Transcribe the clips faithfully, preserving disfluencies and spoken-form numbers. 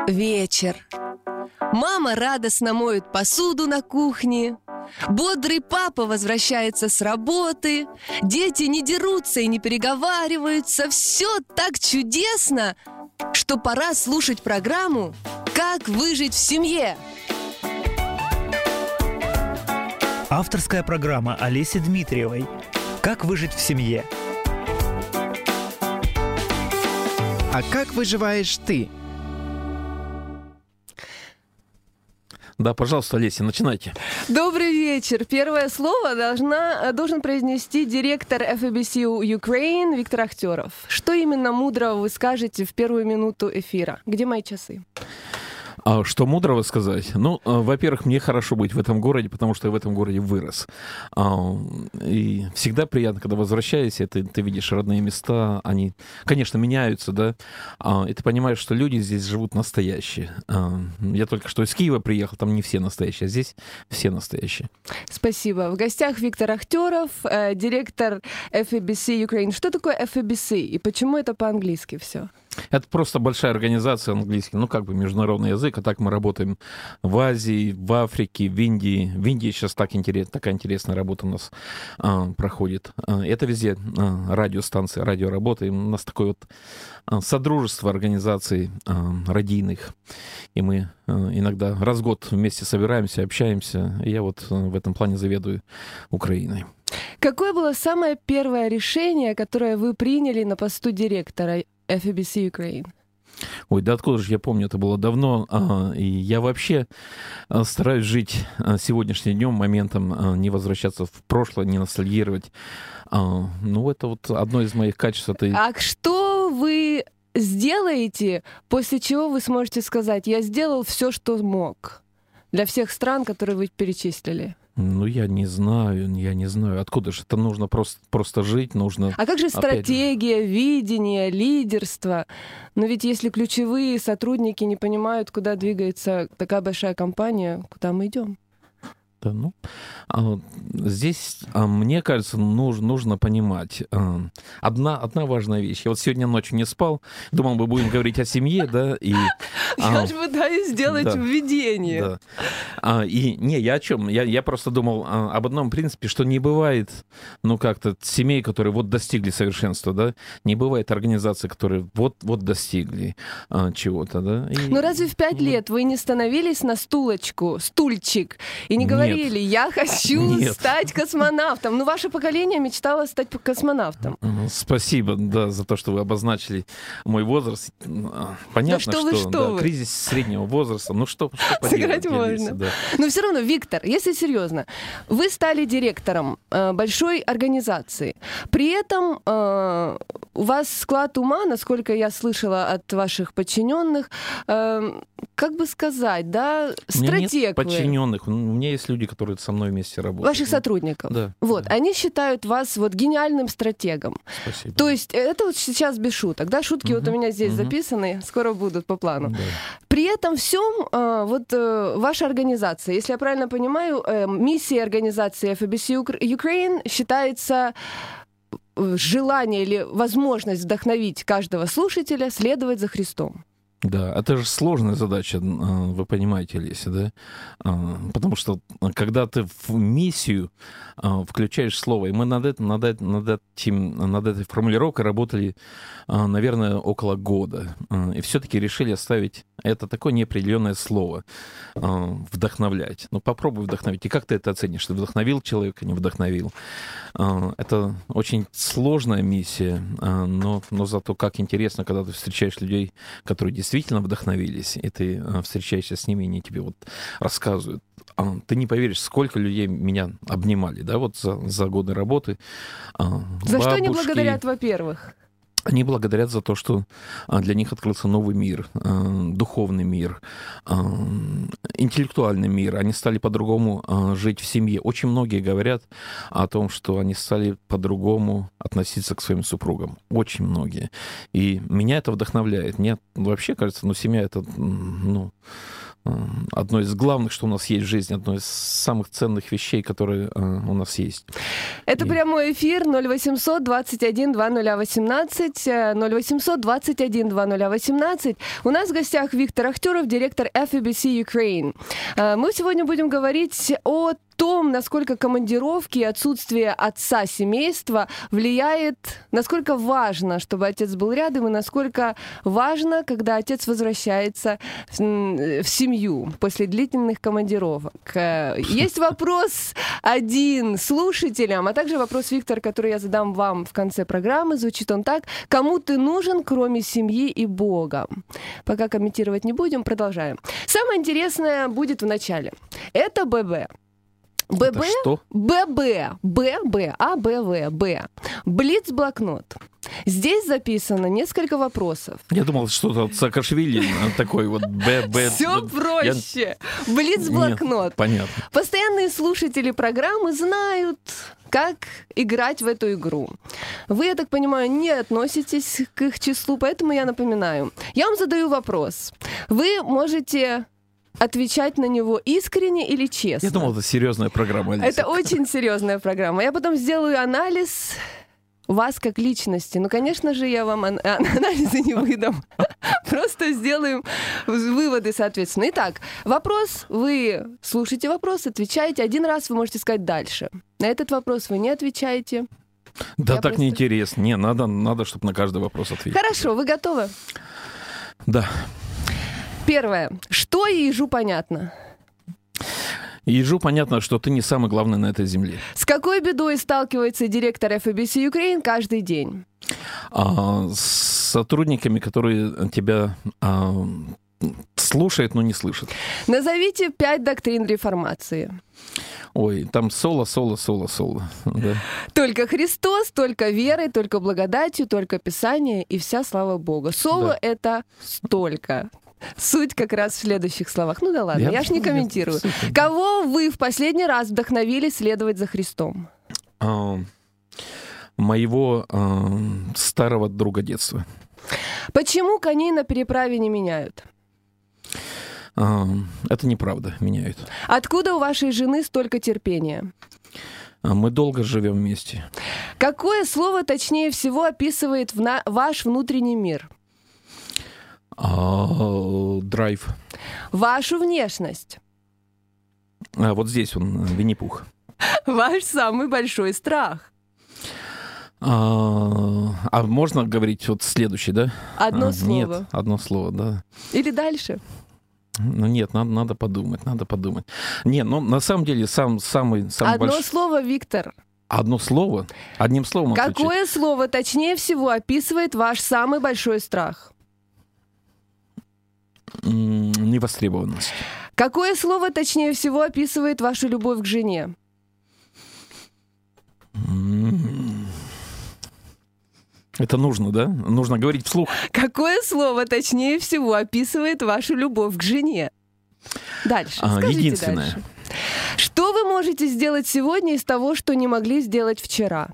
Вечер. Мама радостно моет посуду на кухне. Бодрый папа возвращается с работы. Дети не дерутся и не переговариваются. Все так чудесно, что пора слушать программу «Как выжить в семье». Авторская программа Олеси Дмитриевой «Как выжить в семье». А как выживаешь ты? Да, пожалуйста, Олеся, начинайте. Добрый вечер. Первое слово должна, должен произнести директор эф би си Ukraine Виктор Ахтеров. Что именно мудрого вы скажете в первую минуту эфира? Где мои часы? А что мудрого сказать? Ну, во-первых, мне хорошо быть в этом городе, потому что я в этом городе вырос. И всегда приятно, когда возвращаешься, ты, ты видишь родные места, они, конечно, меняются, да, и ты понимаешь, что люди здесь живут настоящие. Я только что из Киева приехал, там не все настоящие, а здесь все настоящие. Спасибо. В гостях Виктор Ахтеров, директор эф би си Ukraine. Что такое эф би си и почему это по-английски все? Это просто большая организация английский, ну, как бы международный язык, а так мы работаем в Азии, в Африке, в Индии. В Индии сейчас так интерес, такая интересная работа у нас а, проходит. А, это везде а, радиостанции, радиоработа. И у нас такое вот а, содружество организаций а, радийных. И мы а, иногда раз в год вместе собираемся, общаемся. И я вот а, в этом плане заведую Украиной. Какое было самое первое решение, которое вы приняли на посту директора эф би си Ukraine? Ой, да откуда же я помню, это было давно. А, и я вообще а, стараюсь жить а, сегодняшним днем, моментом, а, не возвращаться в прошлое, не ностальгировать. А, ну, это вот одно из моих качеств. Это... А что вы сделаете, после чего вы сможете сказать: я сделал все, что мог, для всех стран, которые вы перечислили? Ну, я не знаю, я не знаю. Откуда же? Это нужно просто, просто жить, нужно... А как же стратегия, видение, лидерство? Но ведь если ключевые сотрудники не понимают, куда двигается такая большая компания, куда мы идем? Да, ну, а, здесь, а, мне кажется, нужно, нужно понимать а, одна, одна важная вещь. Я вот сегодня ночью не спал, думал, мы будем говорить о семье, да, и... Я же пытаюсь сделать да, введение. Да. А, и не, я о чем? Я, я просто думал а, об одном принципе, что не бывает, ну, как-то семей, которые вот достигли совершенства, да, не бывает организаций, которые вот, вот достигли а, чего-то, да. И, ну, разве в пять лет вы не становились на стулочку, стульчик, и не говорили: Нет. я хочу Нет. стать космонавтом? Ну, ваше поколение мечтало стать космонавтом. Спасибо, да, за то, что вы обозначили мой возраст. Понятно, да что, что, вы, что да, вы? кризис среднего возраста. Ну что, что поделать? Сыграть можно. Да. Но все равно, Виктор, если серьезно, вы стали директором э, большой организации. При этом э, у вас склад ума, насколько я слышала от ваших подчиненных, э, как бы сказать, да, стратег. У меня нет вы. подчиненных, у меня есть люди, которые со мной вместе работают. Ваших сотрудников. Да. Вот, да. они считают вас вот гениальным стратегом. Спасибо. То есть это вот сейчас без шуток, да, шутки Угу, вот у меня здесь угу. записаны, скоро будут по плану. Да. При этом всем вот ваша организация, если я правильно понимаю, миссией организации эф би си Ukraine считается желание или возможность вдохновить каждого слушателя следовать за Христом. Да, это же сложная задача, вы понимаете, Леся, да? Потому что когда ты в миссию включаешь слово, и мы над, этим, над, этим, над, этим, над этой формулировкой работали, наверное, около года. И все-таки решили оставить это такое неопределенное слово — вдохновлять. Ну, попробуй вдохновить. И как ты это оценишь? Ты вдохновил человека, не вдохновил? Это очень сложная миссия, но, но зато как интересно, когда ты встречаешь людей, которые действительно вдохновились, и ты встречаешься с ними, и они тебе вот рассказывают. Ты не поверишь, сколько людей меня обнимали, да, вот за, за годы работы. За Бабушки, что они благодарят, во-первых? Они благодарят за то, что для них открылся новый мир, духовный мир, интеллектуальный мир. Они стали по-другому жить в семье. Очень многие говорят о том, что они стали по-другому относиться к своим супругам. Очень многие. И меня это вдохновляет. Мне вообще кажется, ну, семья — это, ну, одно из главных, что у нас есть в жизни, одно из самых ценных вещей, которые у нас есть. Это И... прямой эфир ноль восемьсот двадцать один двадцать ноль восемнадцать, ноль восемьсот двадцать один двадцать ноль восемнадцать. У нас в гостях Виктор Ахтеров, директор эф и би си Ukraine. Мы сегодня будем говорить о том, насколько командировки и отсутствие отца семейства влияет, насколько важно, чтобы отец был рядом, и насколько важно, когда отец возвращается в семью после длительных командировок. Есть вопрос один слушателям, а также вопрос, Виктор, который я задам вам в конце программы. Звучит он так: кому ты нужен, кроме семьи и Бога? Пока комментировать не будем, продолжаем. Самое интересное будет в начале. Это ББ. ББ, Это что? ББ, ББ, А, Б, В, Б. Блиц-блокнот. Здесь записано несколько вопросов. Я думал, что-то Саакашвили такой вот Б, Б. Все проще. Блиц-блокнот. Понятно. Постоянные слушатели программы знают, как играть в эту игру. Вы, я так понимаю, не относитесь к их числу, поэтому я напоминаю. Я вам задаю вопрос. Вы можете отвечать на него искренне или честно. Я думал, это серьезная программа, Алиса. Это очень серьезная программа. Я потом сделаю анализ вас как личности. Ну, конечно же, я вам ан- анализы не выдам. Просто сделаем выводы, соответственно. Итак, вопрос. Вы слушаете вопрос, отвечаете. Один раз вы можете сказать дальше. На этот вопрос вы не отвечаете. Да, Я так просто... неинтересно. Не, надо, надо, чтобы на каждый вопрос ответить. Хорошо, вы готовы? Да. Первое. Что ежу понятно? Ежу понятно, что ты не самый главный на этой земле. С какой бедой сталкивается директор эф и би си Ukraine каждый день? А, с сотрудниками, которые тебя а, слушают, но не слышат. Назовите пять доктрин реформации. Ой, там соло, соло, соло, соло. Да. Только Христос, только верой, только благодатью, только Писание и вся слава Богу. Соло Да. — это столько. Суть как раз в следующих словах. Ну да ладно, я, Я- ж не комментирую. я- Кого вы в последний раз вдохновили следовать за Христом? А, моего а, старого друга детства. Почему коней на переправе не меняют? А, это неправда, меняют. Откуда у вашей жены столько терпения? А, мы долго живем вместе. Какое слово точнее всего описывает в на- ваш внутренний мир? А, драйв. Вашу внешность? А, вот здесь он, Винни-Пух. Ваш самый большой страх? А, а можно говорить вот следующий, да? Одно А, слово. Нет, одно слово, да. Или дальше? Ну нет, надо, надо подумать, надо подумать. Не, ну на самом деле сам, самый, самый Одно большой... слово, Виктор. Одно слово? Одним словом отвечать? Какое слово точнее всего описывает ваш самый большой страх? М, Невостребованность. Какое слово точнее всего описывает вашу любовь к жене? М, Это нужно, да? Нужно говорить вслух. Какое слово точнее всего описывает вашу любовь к жене? Дальше. А, Скажите единственное. дальше. Что вы можете сделать сегодня из того, что не могли сделать вчера?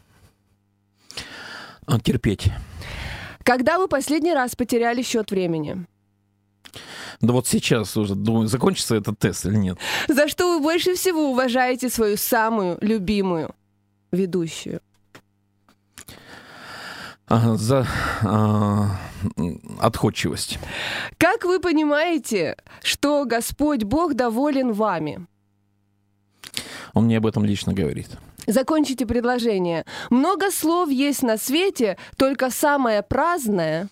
А, Терпеть. Когда вы последний раз потеряли счет времени? Да вот сейчас уже, думаю, закончится этот тест или нет. За что вы больше всего уважаете свою самую любимую ведущую? А, За а, м, отходчивость. Как вы понимаете, что Господь Бог доволен вами? Он мне об этом лично говорит. Закончите предложение. Много слов есть на свете, только самое праздное.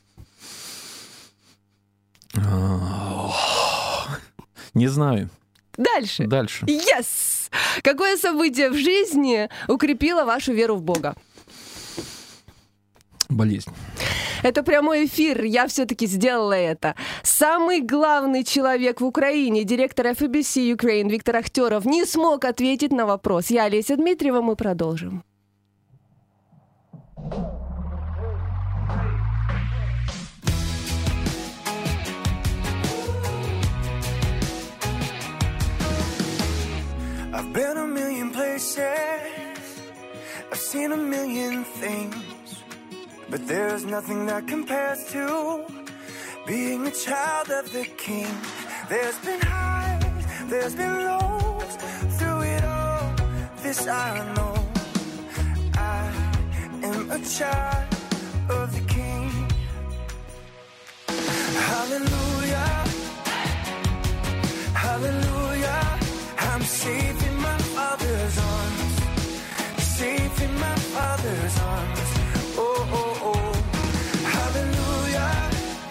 А, Не знаю. Дальше. Дальше. Yes! Какое событие в жизни укрепило вашу веру в Бога? Болезнь. Это прямой эфир, я все-таки сделала это. Самый главный человек в Украине, директор эф и би си Ukraine Виктор Ахтеров, не смог ответить на вопрос. Я Олеся Дмитриева, мы продолжим. I've been a million places, I've seen a million things, but there's nothing that compares to being a child of the King. There's been highs, there's been lows. Through it all, this I know. I am a child of the King. Hallelujah, hallelujah. I'm safe in my Father's arms, safe in my Father's arms. Oh, oh, oh. Hallelujah,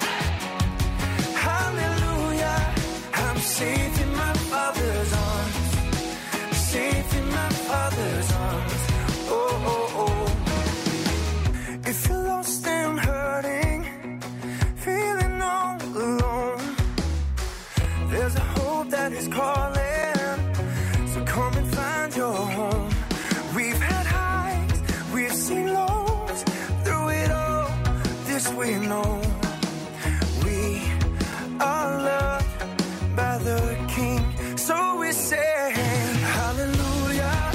hallelujah. I'm safe in my Father's arms, safe in my Father's arms. Oh, oh, oh. If you're lost and hurting, feeling all alone, there's a hope that is calling, so come and find your home. We've had highs, we've seen lows. Through it all, this we know, we are loved by the King. So we say hallelujah,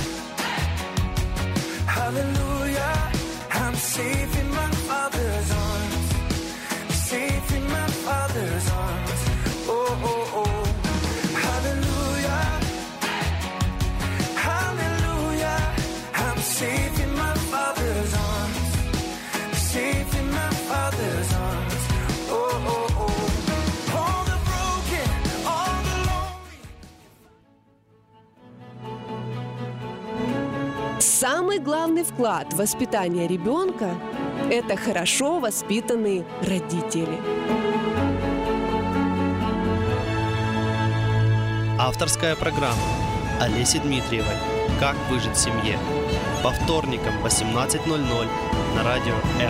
hallelujah. I'm safe in my Father's arms, safe in my Father's arms. Oh, oh, oh. Hallelujah, hallelujah. I'm safe in my Father's arms, safe in my Father's arms. Oh, oh, oh. All the broken, all the lonely. Самый главный вклад в воспитание ребенка – это хорошо воспитанные родители. Авторская программа Олеси Дмитриевой «Как выжить в семье». По вторникам в восемнадцать ноль ноль на радио М.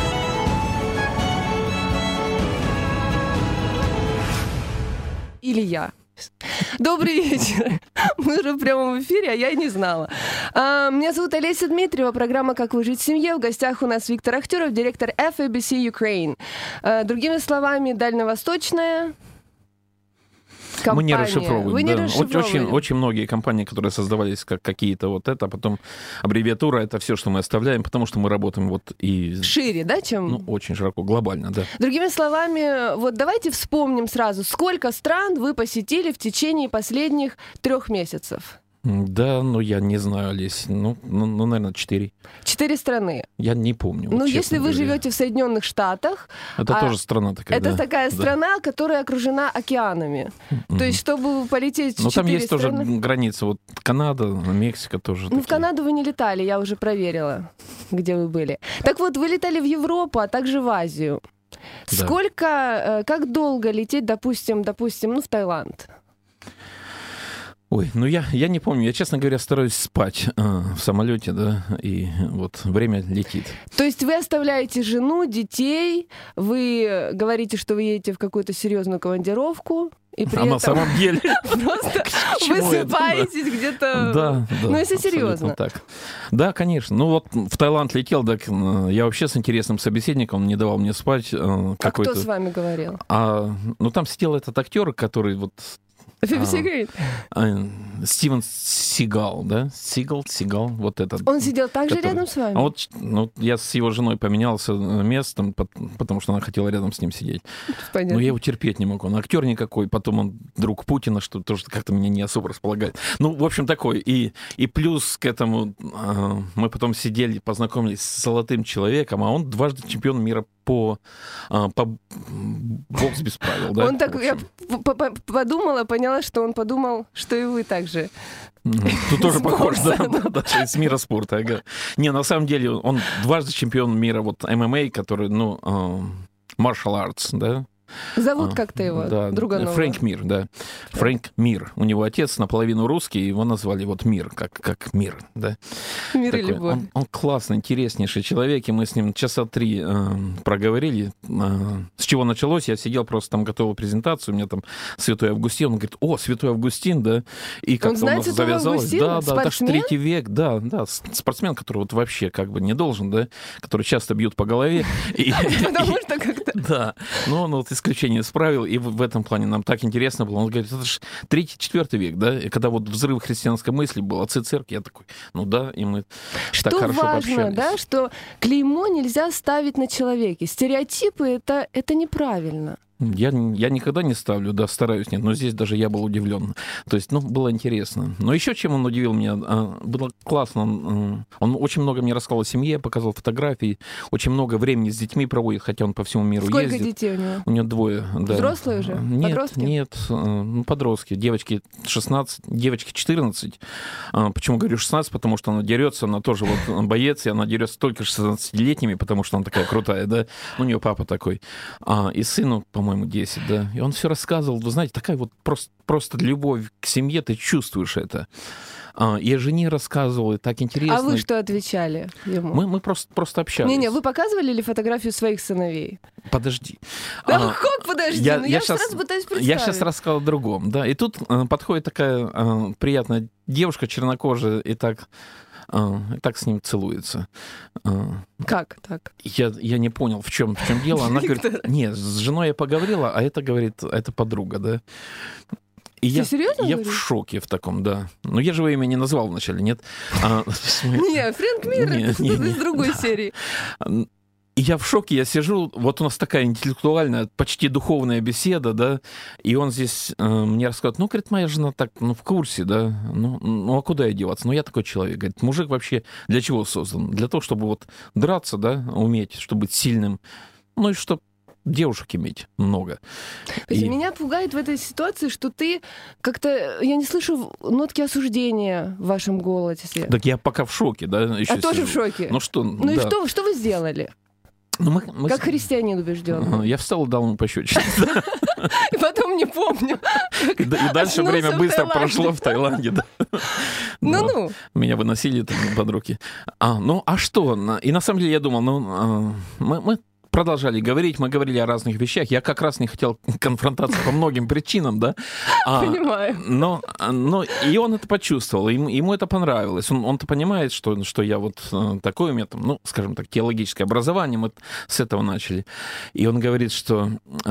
Или я. Добрый вечер. Мы уже в прямом эфире, а я и не знала. А, меня зовут Олеся Дмитриева, программа «Как выжить в семье». В гостях у нас Виктор Ахтюров, директор эф эй би си Ukraine. А, другими словами, дальневосточная компания. Мы не расшифровываем. Вы не Да. расшифровывали. Очень, очень многие компании, которые создавались как какие-то вот это, а потом аббревиатура, это все, что мы оставляем, потому что мы работаем вот и... Шире, да, чем... Ну, очень широко, глобально, да. Другими словами, вот давайте вспомним сразу, сколько стран вы посетили в течение последних трех месяцев? Да, ну я не знаю, Олесь, ну, ну, ну наверное, четыре. Четыре страны. Я не помню. Ну, вот, если честно вы говоря. живете в Соединенных Штатах, Это а тоже страна такая, это да. такая Да. страна, которая окружена океанами. Мгм. То есть, чтобы полететь в Ну, там четыре есть страны... тоже граница, вот Канада, Мексика тоже. Ну, в такие. Канаду вы не летали, я уже проверила, где вы были. Так вот, вы летали в Европу, а также в Азию. Да. Сколько, э, как долго лететь, допустим, допустим, ну, в Таиланд? Ой, ну я, я не помню, я, честно говоря, стараюсь спать э, в самолете, да, и вот время летит. То есть вы оставляете жену, детей, вы говорите, что вы едете в какую-то серьезную командировку, и при А на этом самом деле... просто чему это, да? высыпаетесь где-то... Да, да. Ну, если абсолютно серьезно. Так. Да, конечно. Ну вот в Таиланд летел, так э, я вообще с интересным собеседником, он не давал мне спать. э, А какой-то... кто с вами говорил? А, ну там сидел этот актер, который вот... эф эй би си говорит? э, Стивен Сигал, да? Сигал, Сигал, вот этот. Он сидел так же который- рядом с вами? А вот ну, я с его женой поменялся местом, пот- потому что она хотела рядом с ним сидеть. Понятно. Но я его терпеть не могу. Он актер никакой, потом он друг Путина, что тоже как-то меня не особо располагает. Ну, в общем, такой. И, и плюс к этому э, мы потом сидели, познакомились с золотым человеком, а он дважды чемпион мира по, э, по бокс без правил. Да? Он так, В я общем. п- п- подумала, поняла, что он подумал, что и вы так же. Мгм. Тут тоже С похож, да, бокса, да, да, из мира спорта. ага. Не, на самом деле он дважды чемпион мира вот эм эм а, который, ну, э, martial arts, да. Зовут А, как-то его, да, друга нового. Фрэнк Мир, да. Фрэнк Мир. У него отец наполовину русский, его назвали вот Мир, как, как Мир, да. Мир и Такой. любовь. Он, он классный, интереснейший человек, и мы с ним часа три э, проговорили. Э, с чего началось? Я сидел просто там, готовил презентацию, у меня там Святой Августин, он говорит, о, Святой Августин, да, и как-то знает у нас Святого завязалось. Августина? Да, да, это ж Спортсмен? третий век, да, да, с- спортсмен, который вот вообще как бы не должен, да, который часто бьют по голове. И- Потому что как-то... да, но он вот исключение исправил, и в, в этом плане нам так интересно было. Он говорит, это же третий, четвертый век, да, и когда вот взрыв христианской мысли был, отцы церкви, я такой, ну да, и мы Что так хорошо важно, пообщались. да, что клеймо нельзя ставить на человеке. Стереотипы это, это неправильно. Я, я никогда не ставлю, да, стараюсь, нет, но здесь даже я был удивлен. То есть, ну, было интересно. Но еще чем он удивил меня, было классно, он, он очень много мне рассказал о семье, показал фотографии, очень много времени с детьми проводит, хотя он по всему миру Сколько ездит. Сколько детей у него? У него двое, да. Взрослые уже? Нет, подростки? Нет, ну, подростки. Девочки шестнадцать, девочки четырнадцать. Почему говорю шестнадцать? Потому что она дерется, она тоже вот боец, и она дерется только с шестнадцатилетними, потому что она такая крутая, да. У нее папа такой. И сыну, по-моему, по-моему, десять, да. И он все рассказывал, вы знаете, такая вот просто, просто любовь к семье, ты чувствуешь это. И о жене рассказывал, и так интересно. А вы что отвечали ему? Мы, мы просто, просто общались. Не-не, вы показывали ли фотографию своих сыновей? Подожди. Да а, как подожди? Я, ну, я, я сейчас, сразу пытаюсь представить. Я сейчас рассказал о другом, да. И тут э, подходит такая э, приятная девушка чернокожая, и так... И так с ним целуется. Как так? Я, я не понял, в чем, в чем дело. Она говорит, нет, с женой я поговорила, а это, говорит, это подруга, да. И Ты я, серьезно я говоришь? в шоке в таком, да. Но я же его имя не назвал вначале, нет? Не, Фрэнк Мир из другой серии. И я в шоке, я сижу, вот у нас такая интеллектуальная, почти духовная беседа, да, и он здесь э, мне рассказывает, ну, говорит, моя жена так, ну, в курсе, да, ну, ну, а куда я деваться? Ну, я такой человек, говорит, мужик вообще для чего создан? Для того, чтобы вот драться, да, уметь, чтобы быть сильным, ну, и чтобы девушек иметь много. И... Меня пугает в этой ситуации, что ты как-то... Я не слышу нотки осуждения в вашем голосе. Так я пока в шоке, да, еще А сижу. тоже в шоке? Ну, что, Ну, да. и что, что вы сделали? Ну, мы, мы... Как христианин убежденный. Я встал и дал ему пощечину. И потом не помню. И дальше время быстро прошло в Таиланде. Ну-ну. Меня выносили под руки. Ну, а что? И на самом деле я думал, ну, мы... продолжали говорить, мы говорили о разных вещах. Я как раз не хотел конфронтации по многим причинам, да. А, Понимаю. Но, но и он это почувствовал, ему, ему это понравилось. Он, он-то понимает, что, что я вот такой, у меня там, ну, скажем так, теологическое образование, мы с этого начали. И он говорит, что...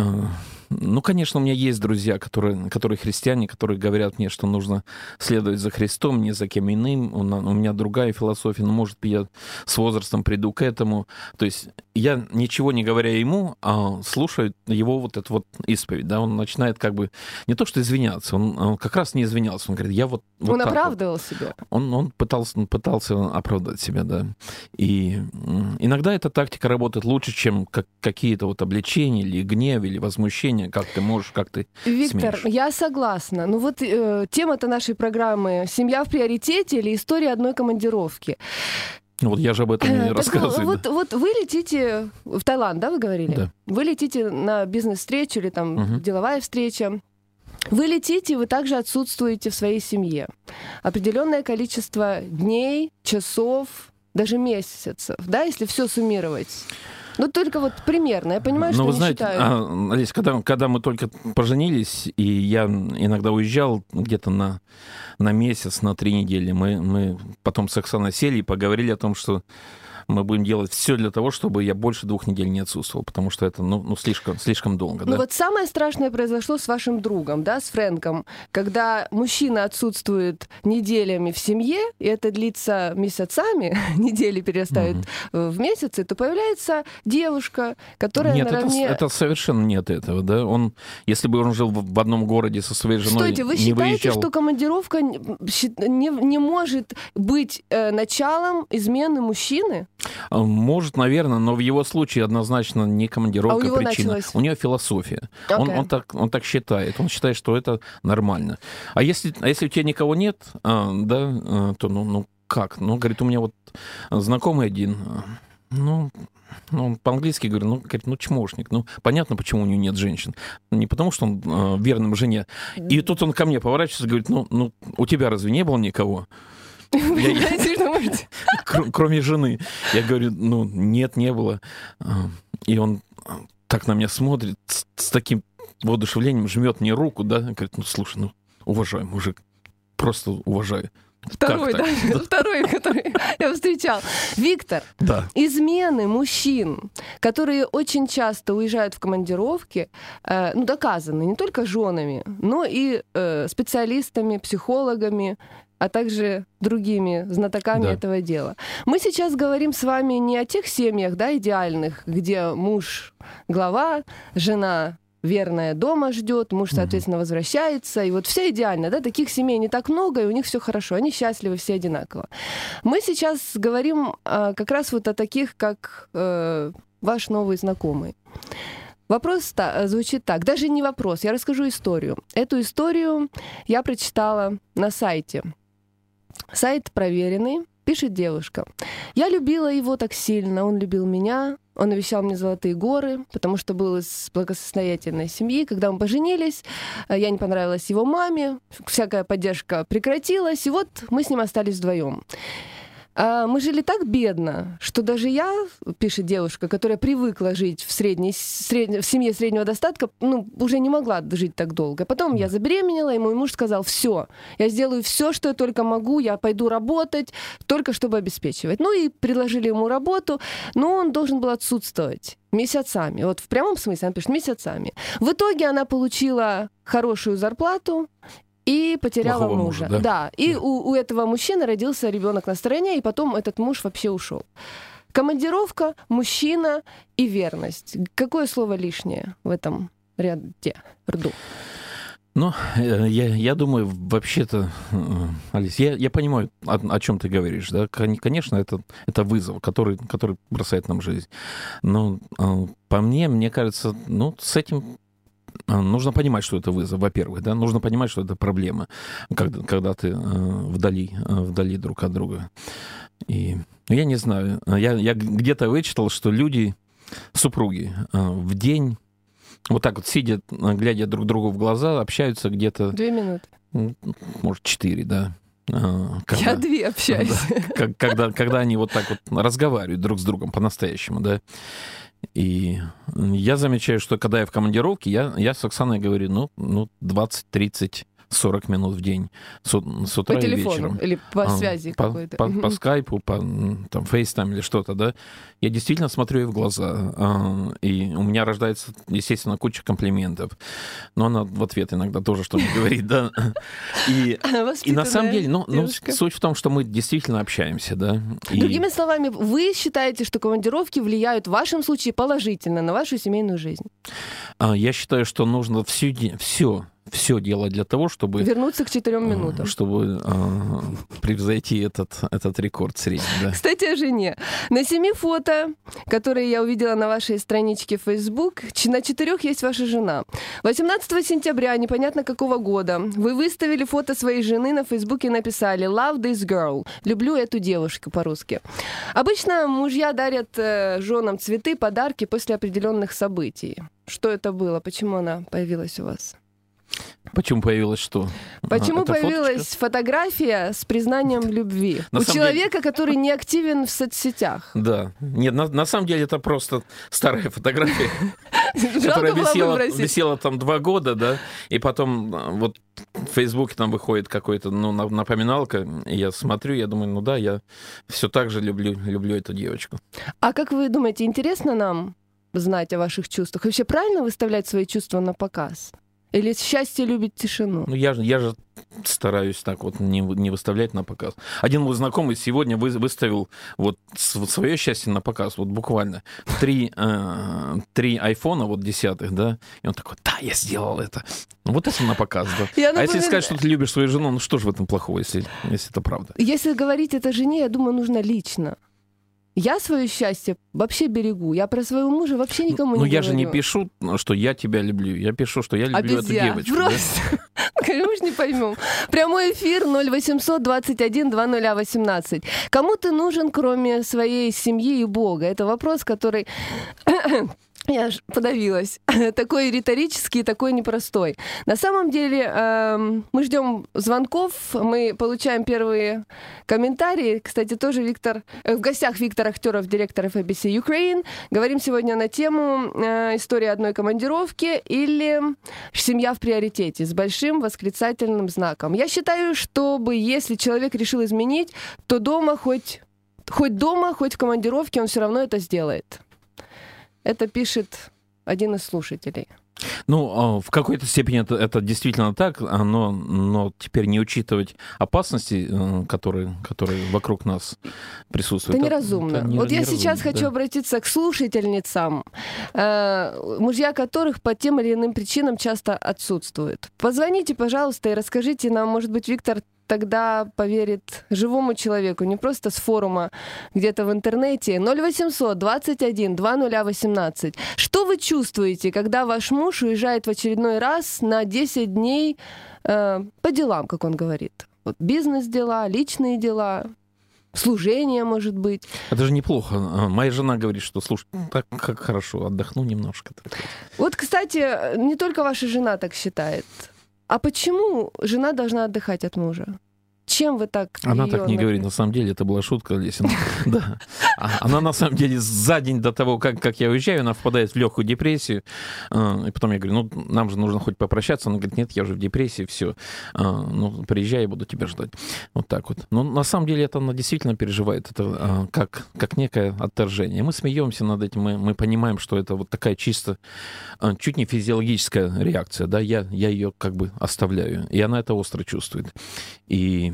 Ну, конечно, у меня есть друзья, которые, которые христиане, которые говорят мне, что нужно следовать за Христом, не за кем иным. У меня другая философия, но, может быть, я с возрастом приду к этому. То есть я, ничего не говоря ему, а слушаю его вот эту вот исповедь. Да? Он начинает как бы не то что извиняться, он, он как раз не извинялся. Он говорит, я вот, вот Он оправдывал вот. себя. Он, он пытался, пытался оправдать себя, да. И иногда эта тактика работает лучше, чем как, какие-то вот обличения или гнев, или возмущение. Как ты можешь, как ты Виктор, смеешь. Я согласна. Ну вот э, тема-то нашей программы «Семья в приоритете» или «История одной командировки». Ну вот я же об этом и э, рассказываю. Вот, да. вот вы летите в Таиланд, да, вы говорили? Да. Вы летите на бизнес-встречу или там Угу. деловая встреча. Вы летите, вы также отсутствуете в своей семье. Определенное количество дней, часов, даже месяцев, да, если все суммировать. Ну, только вот примерно. Я понимаю, что Но вы не знаете, считаю. а, Олесь, когда, когда мы только поженились, и я иногда уезжал где-то на, на месяц, на три недели, мы, мы потом с Оксаной сели и поговорили о том, что мы будем делать все для того, чтобы я больше двух недель не отсутствовал, потому что это ну, ну, слишком, слишком долго. Ну да? вот самое страшное произошло с вашим другом, да, с Фрэнком, когда мужчина отсутствует неделями в семье, и это длится месяцами, недели перерастают угу. в месяцы, то появляется девушка, которая нет, наравне... это, это совершенно нет этого, да. Он, если бы он жил в одном городе со своей женой, Стойте, вы не считаете, выезжал... что командировка не, не может быть э, началом измены мужчины? Может, наверное, но в его случае однозначно не командировка а у него причина. Началось? У него философия. Okay. Он, он, так, он так считает. Он считает, что это нормально. А если, а если у тебя никого нет, а, да, а, то ну, ну как? Ну, говорит, у меня вот знакомый один, ну... Ну, он по-английски говорит, ну, говорит, ну, чмошник. Ну, понятно, почему у него нет женщин. Не потому, что он э, верным жене. И тут он ко мне поворачивается и говорит, ну, ну, у тебя разве не было никого? Кроме жены. Я говорю, ну, нет, не было. И он так на меня смотрит, с таким воодушевлением жмет мне руку, да, говорит, ну, слушай, ну, уважай, мужик, просто уважай. Второй, да? Второй, который я встречал. Виктор, да. Измены мужчин, которые очень часто уезжают в командировки, э, ну, доказаны не только женами, но и э, специалистами, психологами, а также другими знатоками да. этого дела. Мы сейчас говорим с вами не о тех семьях, да, идеальных, где муж глава, жена верная дома ждет, муж, соответственно, возвращается, и вот все идеально, да, таких семей не так много, и у них все хорошо, они счастливы, все одинаково. Мы сейчас говорим а, как раз вот о таких, как э, ваш новый знакомый. Вопрос та, звучит так, даже не вопрос, я расскажу историю. Эту историю я прочитала на сайте. Сайт проверенный, пишет девушка. Я любила его так сильно, он любил меня, он обещал мне золотые горы, потому что был из благосостоятельной семьи. Когда мы поженились, я не понравилась его маме, всякая поддержка прекратилась, и вот мы с ним остались вдвоем. Мы жили так бедно, что даже я, пишет девушка, которая привыкла жить в, средней, средне, в семье среднего достатка, ну, уже не могла жить так долго. Потом я забеременела, и мой муж сказал: все, я сделаю все, что я только могу, я пойду работать, только чтобы обеспечивать. Ну и предложили ему работу, но он должен был отсутствовать месяцами. Вот в прямом смысле, она пишет, месяцами. В итоге она получила хорошую зарплату, и потеряла Плохого мужа. мужа, да? Да. И у, у этого мужчины родился ребенок на стороне, и потом этот муж вообще ушел. Командировка, мужчина и верность. Какое слово лишнее в этом ряде, ряду? Ну, я, я думаю, вообще-то, Алис, я, я понимаю, о, о чем ты говоришь. Да? Конечно, это, это вызов, который, который бросает нам жизнь. Но по мне, мне кажется, ну, с этим нужно понимать, что это вызов, во-первых, да, нужно понимать, что это проблема, когда, когда ты э, вдали, э, вдали друг от друга. И я не знаю, я, я где-то вычитал, что люди, супруги, э, в день, вот так вот сидя, глядя друг другу в глаза, общаются где-то... Две минуты. Может, четыре, да. Когда, я две общаюсь. Да, когда, когда они вот так вот разговаривают друг с другом по-настоящему, да. И я замечаю, что когда я в командировке, я, я с Оксаной говорю, ну, ну двадцать, тридцать, сорок минут в день с, с утра по и телефону вечером. Или по а, связи по, какой-то. По, по скайпу, по там, фейстайм или что-то, да. Я действительно смотрю ей в глаза, а, и у меня рождается, естественно, куча комплиментов. Но она в ответ иногда тоже что-нибудь говорит, да. И, и на самом деле, ну, ну, суть в том, что мы действительно общаемся, да. И... Другими словами, вы считаете, что командировки влияют в вашем случае положительно на вашу семейную жизнь? Я считаю, что нужно все, все все делать для того, чтобы... Вернуться к четырем минутам. Чтобы э, превзойти этот, этот рекорд средний, да. Кстати, о жене. На семи фото, которые я увидела на вашей страничке в Facebook, на четырех есть ваша жена. восемнадцатого сентября, непонятно какого года, вы выставили фото своей жены на Facebook и написали «Love this girl». «Люблю эту девушку» по-русски. Обычно мужья дарят э, женам цветы, подарки после определенных событий. Что это было? Почему она появилась у вас? Почему появилась что? Почему Это появилась фоточка? фотография с признанием в любви На у самом человека, деле... который не активен в соцсетях? Да. Нет, на, на самом деле это просто старая фотография, которая висела, висела там два года, да, и потом вот в Фейсбуке там выходит какой-то, ну, напоминалка, и я смотрю, я думаю, ну да, я все так же люблю, люблю эту девочку. А как вы думаете, интересно нам знать о ваших чувствах? Вообще правильно выставлять свои чувства на показ? Или счастье любит тишину? Ну, я же, я же стараюсь так вот не, не выставлять на показ. Один мой знакомый сегодня вы, выставил вот свое счастье на показ, вот буквально. Три, э, три айфона, вот десятых, да, и он такой, да, я сделал это. Вот это на показ, да. Я, напоминаю... А если сказать, что ты любишь свою жену, ну что же в этом плохого, если, если это правда? Если говорить это жене, я думаю, нужно лично. Я свое счастье вообще берегу. Я про своего мужа вообще никому ну, не говорю. Ну, я же не пишу, что я тебя люблю. Я пишу, что я люблю Обезьян. эту девочку. Просто. Мы же не поймем. Прямой эфир ноль восемьсот двадцать один двадцать ноль восемнадцать. Кому ты нужен, кроме своей семьи и Бога? Это вопрос, который... Я аж подавилась. Такой риторический, такой непростой. На самом деле э, мы ждем звонков, мы получаем первые комментарии. Кстати, тоже Виктор, э, в гостях Виктор Ахтеров, директор эф би си Ukraine. Говорим сегодня на тему э, история одной командировки или семья в приоритете с большим восклицательным знаком. Я считаю, чтобы если человек решил изменить, то дома хоть, хоть дома, хоть в командировке он все равно это сделает. Это пишет один из слушателей. Ну, в какой-то степени это, это действительно так, но, но теперь не учитывать опасности, которые, которые вокруг нас присутствуют. Это неразумно. Это не, вот я неразумно, сейчас да. хочу обратиться к слушательницам, э, мужья которых по тем или иным причинам часто отсутствуют. Позвоните, пожалуйста, и расскажите нам, может быть, Виктор тогда поверит живому человеку, не просто с форума где-то в интернете. ноль восемьсот двадцать один двадцать ноль восемнадцать. Что вы чувствуете, когда ваш муж уезжает в очередной раз на десять дней э, по делам, как он говорит? Вот бизнес-дела, личные дела, служение, может быть. Это же неплохо. Моя жена говорит, что, слушай, так как хорошо, отдохну немножко. Вот, кстати, не только ваша жена так считает. А почему жена должна отдыхать от мужа? Чем вы так... Она её так не на- говорит, на самом деле, это была шутка, Лесина. Да. Она на самом деле за день до того, как, как я уезжаю, она впадает в легкую депрессию. И потом я говорю, ну, нам же нужно хоть попрощаться. Она говорит, нет, я уже в депрессии, все. Ну, приезжай, я буду тебя ждать. Вот так вот. Но на самом деле это она действительно переживает. Это как, как некое отторжение. Мы смеемся над этим, мы, мы понимаем, что это вот такая чисто, чуть не физиологическая реакция. Да? Я, я ее как бы оставляю. И она это остро чувствует. И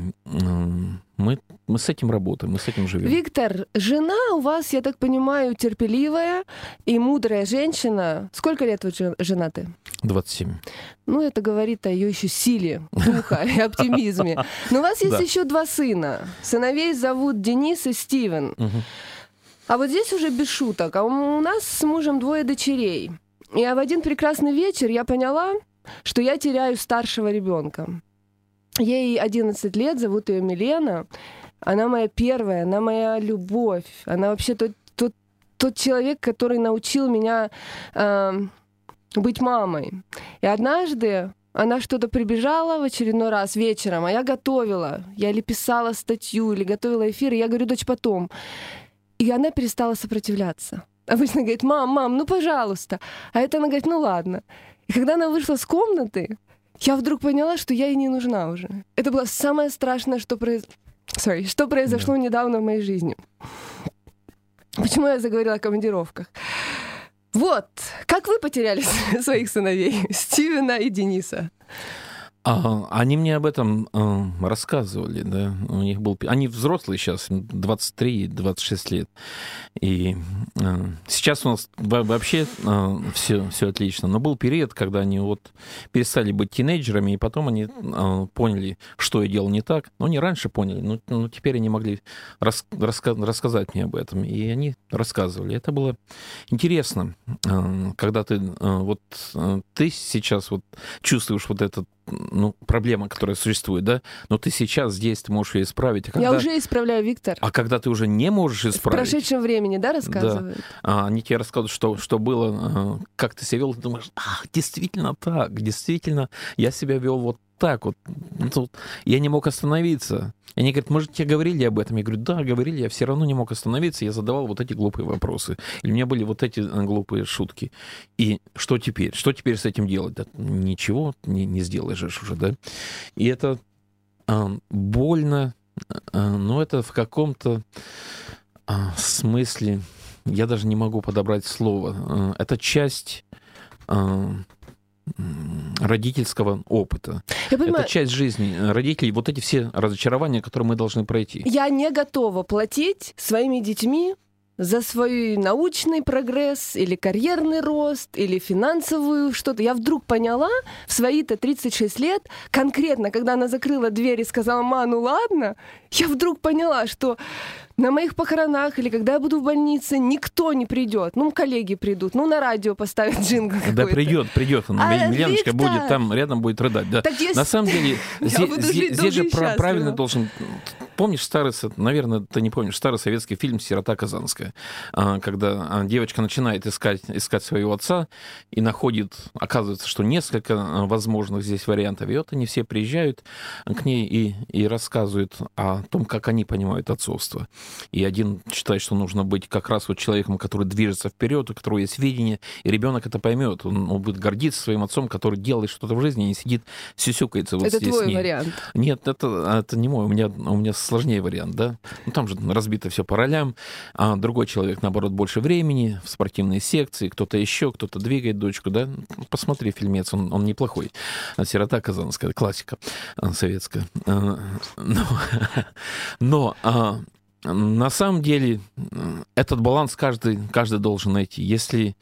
мы, мы с этим работаем, мы с этим живем. Виктор, жена у вас, я так понимаю, терпеливая и мудрая женщина. Сколько лет вы жен- женаты? двадцать семь. Ну, это говорит о ее еще силе духа и оптимизме. Но у вас есть Да. еще два сына. Сыновей зовут Денис и Стивен. А вот здесь уже без шуток. А у нас с мужем двое дочерей. И в один прекрасный вечер я поняла, что я теряю старшего ребенка. Ей одиннадцать лет, зовут ее Милена. Она моя первая, она моя любовь. Она вообще тот, тот, тот человек, который научил меня э, быть мамой. И однажды она что-то прибежала в очередной раз вечером, а я готовила. Я или писала статью, или готовила эфир, и я говорю, дочь, потом. И она перестала сопротивляться. Обычно говорит, мам, мам, ну пожалуйста. А это она говорит, ну ладно. И когда она вышла с комнаты, я вдруг поняла, что я ей не нужна уже. Это было самое страшное, что, произ... Sorry, что произошло yeah. недавно в моей жизни. Почему я заговорила о командировках? Вот, как вы потеряли своих сыновей, Стивена и Дениса? А, они мне об этом э, рассказывали, да. У них был, они взрослые сейчас, двадцать три двадцать шесть лет. И э, сейчас у нас вообще э, все, все отлично. Но был период, когда они вот перестали быть тинейджерами, и потом они э, поняли, что я делал не так. Но они раньше поняли, но, но теперь они могли рас, раска, рассказать мне об этом. И они рассказывали. Это было интересно, э, когда ты, э, вот, э, ты сейчас вот чувствуешь вот этот, ну, проблема, которая существует, да, но ты сейчас здесь ты можешь ее исправить. А когда... Я уже исправляю, Виктор. А когда ты уже не можешь исправить... В прошедшем времени, да, рассказывают? Да. А, они тебе рассказывают, что, что было, как ты себя вел, ты думаешь, ах, действительно так, действительно, я себя вел вот так вот. Тут я не мог остановиться. И они говорят, может, тебе говорили об этом? Я говорю, да, говорили, я все равно не мог остановиться, я задавал вот эти глупые вопросы. Или у меня были вот эти глупые шутки. И что теперь? Что теперь с этим делать? Да, ничего не, не сделаешь уже, да? И это а, больно, а, но это в каком-то а, смысле, я даже не могу подобрать слово. А, это часть... А, родительского опыта. Я понимаю, это часть жизни родителей, вот эти все разочарования, которые мы должны пройти. Я не готова платить своими детьми за свой научный прогресс или карьерный рост, или финансовую что-то. Я вдруг поняла в свои-то тридцать шесть лет, конкретно, когда она закрыла дверь и сказала, ма, ну ладно, я вдруг поняла, что на моих похоронах или когда я буду в больнице, никто не придет. Ну, коллеги придут, ну, на радио поставят джингл какой-то. Да придет, придет. А, Миленочка Виктор... будет там, рядом будет рыдать. Да. Есть... На самом деле, здесь, здесь же счастливо. правильно должен... Помнишь старый, наверное, ты не помнишь, старый советский фильм «Сирота Казанская», когда девочка начинает искать, искать своего отца и находит, оказывается, что несколько возможных здесь вариантов. И вот они все приезжают к ней и, и рассказывают о том, как они понимают отцовство. И один считает, что нужно быть как раз вот человеком, который движется вперед, у которого есть видение, и ребенок это поймет. Он, он будет гордиться своим отцом, который делает что-то в жизни, и не сидит, сюсюкается вот Это здесь твой с ней. вариант. Нет, это, это не мой. У меня, у меня сложнее вариант, да. Ну, там же разбито все по ролям. А другой человек, наоборот, больше времени в спортивной секции, кто-то еще, кто-то двигает дочку, да. Посмотри фильмец, он, он неплохой. «Сирота казанская», классика советская. Но, но на самом деле этот баланс каждый, каждый должен найти. Если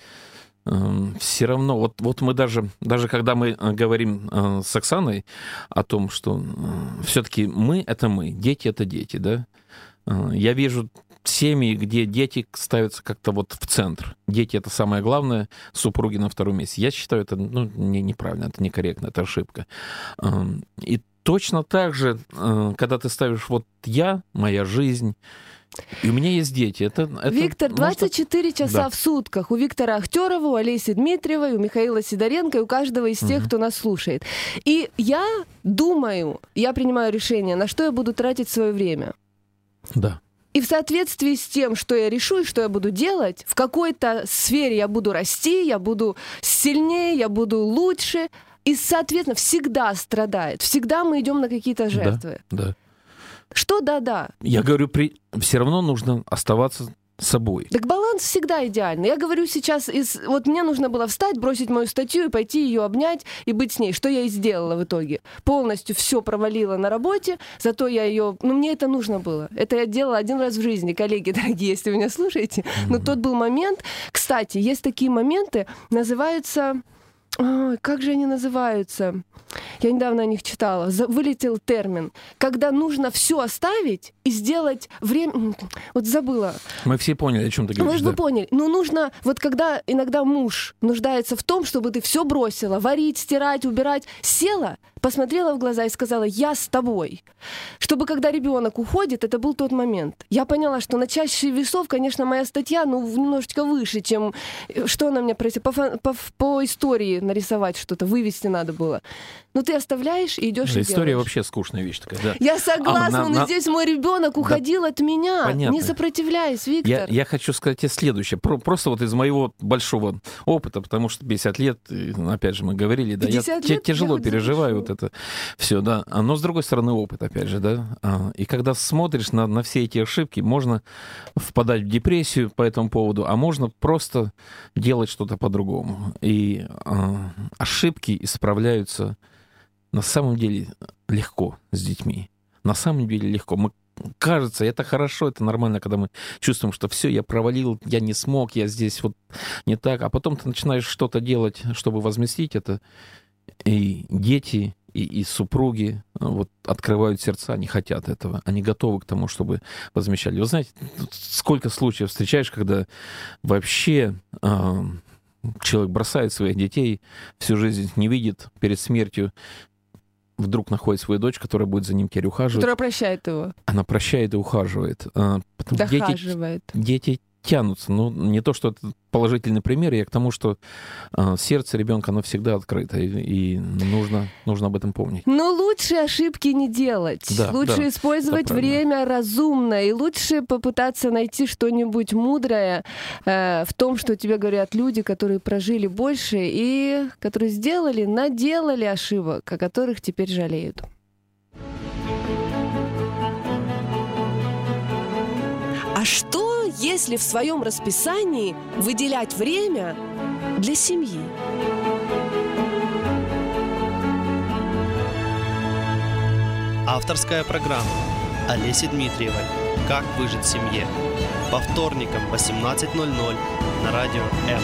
все равно, вот, вот мы даже, даже когда мы говорим э, с Оксаной о том, что э, все-таки мы — это мы, дети — это дети, да, э, я вижу семьи, где дети ставятся как-то вот в центр. Дети — это самое главное, супруги на втором месте. Я считаю, это ну, не, неправильно, это некорректно, это ошибка. Э, и точно так же, э, когда ты ставишь вот я, моя жизнь, и у меня есть дети. Это, это Виктор, двадцать четыре можно... часа да. в сутках. У Виктора Ахтерова, у Олеси Дмитриевой, у Михаила Сидоренко, и у каждого из тех, Угу. кто нас слушает. И я думаю, я принимаю решение, на что я буду тратить свое время. Да. И в соответствии с тем, что я решу и что я буду делать, в какой-то сфере я буду расти, я буду сильнее, я буду лучше. И, соответственно, всегда страдает. Всегда мы идем на какие-то жертвы. Да, да. Что да-да? Я говорю, при... все равно нужно оставаться собой. Так баланс всегда идеальный. Я говорю сейчас, из... вот мне нужно было встать, бросить мою статью и пойти ее обнять и быть с ней. Что я и сделала в итоге. Полностью все провалила на работе, зато я ее... Ну, мне это нужно было. Это я делала один раз в жизни, коллеги дорогие, если вы меня слушаете. Но тот был момент... Кстати, есть такие моменты, называются... Ой, как же они называются? Я недавно о них читала. За- вылетел термин. Когда нужно все оставить и сделать время... Вот забыла. Мы все поняли, о чем ты говоришь. Может, вы да. поняли. Но нужно... Вот когда иногда муж нуждается в том, чтобы ты все бросила, варить, стирать, убирать, села, посмотрела в глаза и сказала: «Я с тобой». Чтобы, когда ребенок уходит, это был тот момент. Я поняла, что на чаще весов, конечно, моя статья, ну, немножечко выше, чем... Что она мне просила? По, фа- по, по истории нарисовать что-то, вывести надо было. Но ты оставляешь и идешь и История делаешь. вообще скучная вещь такая, да. Я согласна, А, на- но на- здесь мой ребенок уходил от меня. понятно. Не сопротивляйся, Я, Виктор. я хочу сказать тебе следующее. Про- просто вот из моего большого опыта, потому что пятьдесят лет, и, опять же, мы говорили, да, я пятьдесят те- лет тяжело я переживаю запишу. вот это все, да. А, Но, с другой стороны, опыт, опять же, да. А, И когда смотришь на, на все эти ошибки, можно впадать в депрессию по этому поводу, а можно просто делать что-то по-другому. И а, ошибки исправляются на самом деле легко с детьми. На самом деле легко. Мы, кажется, это хорошо, это нормально, когда мы чувствуем, что все, я провалил, я не смог, я здесь вот не так. А потом ты начинаешь что-то делать, чтобы возместить это. И дети, и, и супруги вот, открывают сердца, они хотят этого. Они готовы к тому, чтобы возмещали. Вы знаете, сколько случаев встречаешь, когда вообще... э, человек бросает своих детей, всю жизнь не видит, перед смертью вдруг находит свою дочь, которая будет за ним теперь ухаживать. Которая прощает его. Она прощает и ухаживает. А, потом дети, Дохаживает. дети тянутся. Ну, не то, что это положительный пример, я к тому, что а, сердце ребенка, оно всегда открыто, и, и нужно, нужно об этом помнить. Но лучше ошибки не делать. Да, лучше да, использовать это правильно. время разумно. И лучше попытаться найти что-нибудь мудрое э, в том, что тебе говорят люди, которые прожили больше и которые сделали, наделали ошибок, о которых теперь жалеют. А что, если в своем расписании выделять время для семьи? Авторская программа Олеси Дмитриевой «Как выжить в семье». По вторникам в восемнадцать ноль ноль на радио М.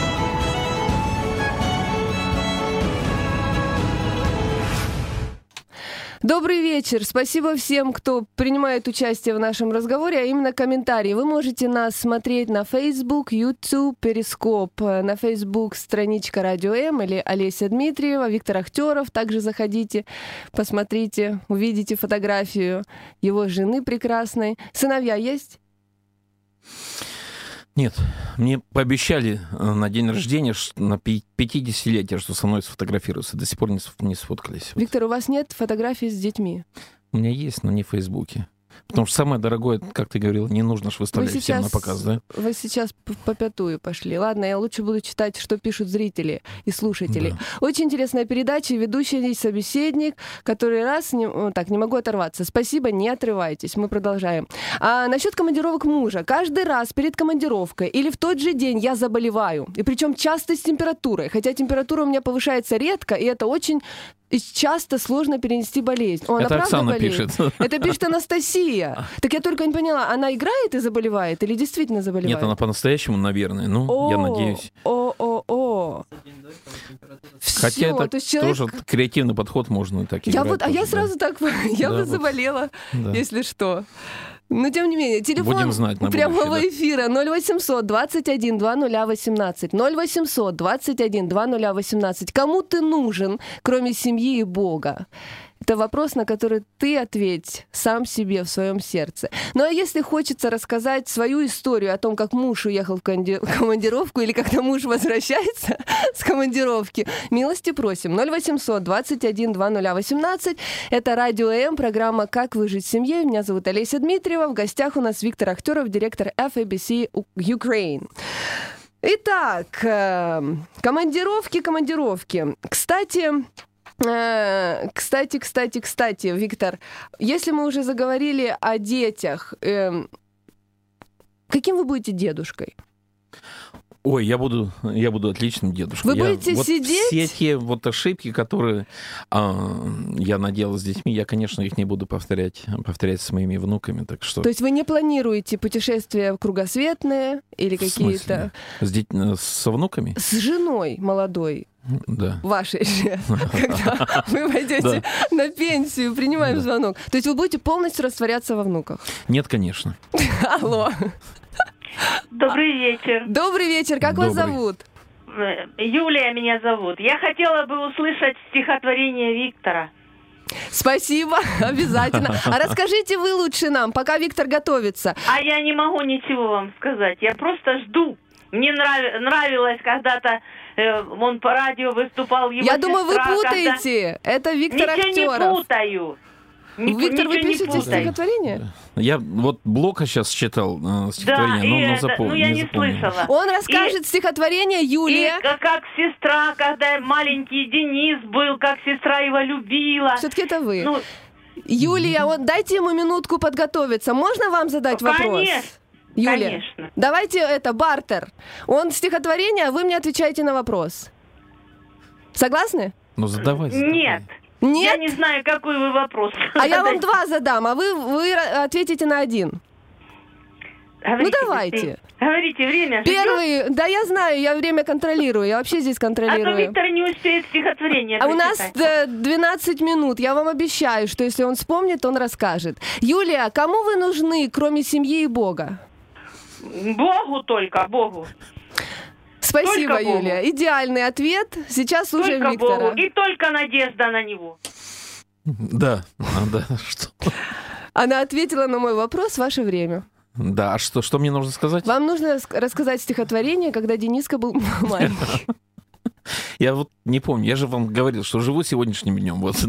Добрый вечер. Спасибо всем, кто принимает участие в нашем разговоре, а именно комментарии. Вы можете нас смотреть на Facebook, YouTube, Перископ. На Facebook страничка Радио М или Олеся Дмитриева, Виктор Ахтеров. Также заходите, посмотрите, увидите фотографию его жены прекрасной. Сыновья есть? Нет, мне пообещали э, на день рождения, ш- на пи- пятидесятилетие, что со мной сфотографируются. До сих пор не, сф- не сфоткались. Вот. Виктор, у вас нет фотографий с детьми? У меня есть, но не в Фейсбуке. Потому что самое дорогое, как ты говорил, не нужно ж выставлять Вы всем сейчас- на показ, да? Вы сейчас п- по пятую пошли. Ладно, я лучше буду читать, что пишут зрители и слушатели. Да. Очень интересная передача, ведущий и собеседник, который раз... Не, о, так, не могу оторваться. Спасибо, не отрывайтесь. Мы продолжаем. А насчет командировок мужа. Каждый раз перед командировкой или в тот же день я заболеваю. И причем часто с температурой. Хотя температура у меня повышается редко, и это очень... И часто сложно перенести болезнь. О, она Это правда Оксана болеет? пишет. Это пишет Анастасия. Так я только не поняла, она играет и заболевает или действительно заболевает? Нет, она по-настоящему, наверное. Ну, я О, надеюсь. О, о, о. Хотя Всё, это то есть человек... тоже креативный подход, можно так Я играть вот, а тоже, я да. сразу так, я Да, бы вот. заболела, Да. если что. Но тем не менее, телефон Будем знать на прямого будущее, эфира ноль восемьсот двадцать один двадцать ноль восемнадцать. ноль восемьсот двадцать один двадцать ноль восемнадцать. Кому ты нужен, кроме семьи и Бога? Это вопрос, на который ты ответь сам себе в своем сердце. Ну а если хочется рассказать свою историю о том, как муж уехал в команди- командировку или когда муж возвращается с командировки, милости просим. ноль восемьсот двадцать один двадцать ноль восемнадцать. Это Радио М, программа «Как выжить в семье». Меня зовут Олеся Дмитриева. В гостях у нас Виктор Ахтеров, директор эф эй би си Ukraine. Итак, э, командировки, командировки. Кстати... Э, Кстати, кстати, кстати, Виктор, если мы уже заговорили о детях, эм, каким вы будете дедушкой? Ой, я буду, я буду отличным дедушкой. Вы Я- будете вот сидеть? Все те вот ошибки, которые а, я наделал с детьми, я, конечно, их не буду повторять, повторять с моими внуками. Так что То есть вы не планируете путешествия кругосветные или в смысле? какие-то С деть- со внуками? с женой молодой, Да. вашей же, когда вы пойдете на пенсию, принимаем Да. звонок. То есть вы будете полностью растворяться во внуках? Нет, конечно. Алло. Добрый вечер. Добрый вечер, как вас Добрый. зовут? Э, Юлия меня зовут. Я хотела бы услышать стихотворение Виктора. Спасибо, обязательно. А расскажите вы лучше нам, пока Виктор готовится. А я не могу ничего вам сказать. Я просто жду. Мне нрав- нравилось когда-то, э, он по радио выступал, его Я думаю, вы сестра, когда- путаете. Это Виктор Ничего не Актеров. путаю. Ни- Виктор, вы ничего не пишете путаю. стихотворение? Я вот Блока сейчас читал э, Да, стихотворение, и но, но, это, запом- ну я не не запомнил. слышала. Он расскажет стихотворение И Юлия. к- как сестра, когда маленький Денис был, как сестра его любила. Все-таки это вы. Ну, Юлия, вот дайте ему минутку подготовиться. Можно вам задать вопрос? конечно. Юлия, Конечно. давайте это, бартер. Он стихотворение, а вы мне отвечаете на вопрос. Согласны? Ну задавай. задавай. Нет. Нет? Я не знаю, какой вы вопрос. А я вам зададите. два задам, а вы, вы ра- ответите на один. Говорите, Ну, давайте. быстрее. Говорите, время. ждёт. Первый, да я знаю, я время контролирую, я вообще здесь А то контролирую. Виктор не успеет стихотворение А у нас прочитать. э, двенадцать минут. Я вам обещаю, что если он вспомнит, он расскажет. Юлия, кому вы нужны, кроме семьи и Бога? Богу только, Богу. Спасибо, Только Богу. Юлия. Идеальный ответ. Сейчас слушаем Только Виктора. Богу. И только надежда на него. Да, а, да, что? Она ответила на мой вопрос. Ваше время. Да, а что, что мне нужно сказать? Вам нужно рас- рассказать стихотворение, когда Дениска был маленький. Я вот не помню, я же вам говорил, что живу сегодняшним днем. Вот.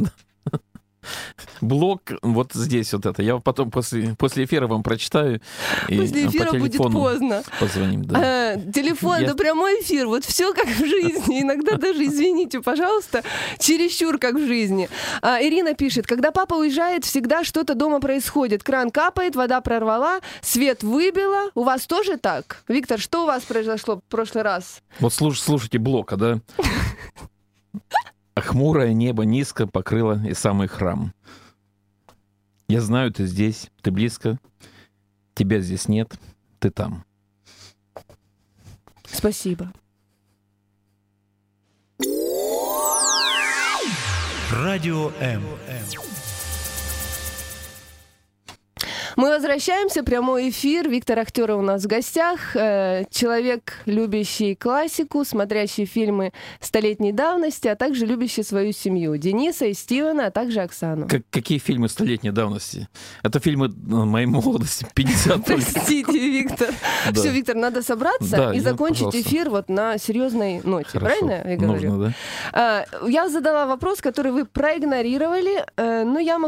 Блог вот здесь вот это. Я потом после, после эфира вам прочитаю. И После по эфира будет телефону поздно. позвоним. Да. А, телефон, Я- да прямой эфир. Вот все как в жизни. Иногда даже, извините, пожалуйста, чересчур как в жизни. А, Ирина пишет, когда папа уезжает, всегда что-то дома происходит. Кран капает, вода прорвала, свет выбило. У вас тоже так? Виктор, что у вас произошло в прошлый раз? Вот слуш- слушайте Блока, да? А хмурое небо низко покрыло и самый храм. Я знаю, ты здесь, ты близко. Тебя здесь нет, ты там. Спасибо. Радио М. Мы возвращаемся, прямой эфир. Виктор Ахтеров у нас в гостях. Э, Человек, любящий классику, смотрящий фильмы столетней давности, а также любящий свою семью. Дениса и Стивена, а также Оксану. Как- какие фильмы столетней давности? Это фильмы э, моей молодости, пятьдесят только. Простите, Виктор. Да. Все, Виктор, надо собраться Да, и я, закончить пожалуйста. эфир вот на серьезной ноте. Хорошо. Правильно я говорю? Нужно, да? А, Я задала вопрос, который вы проигнорировали, э, но я могу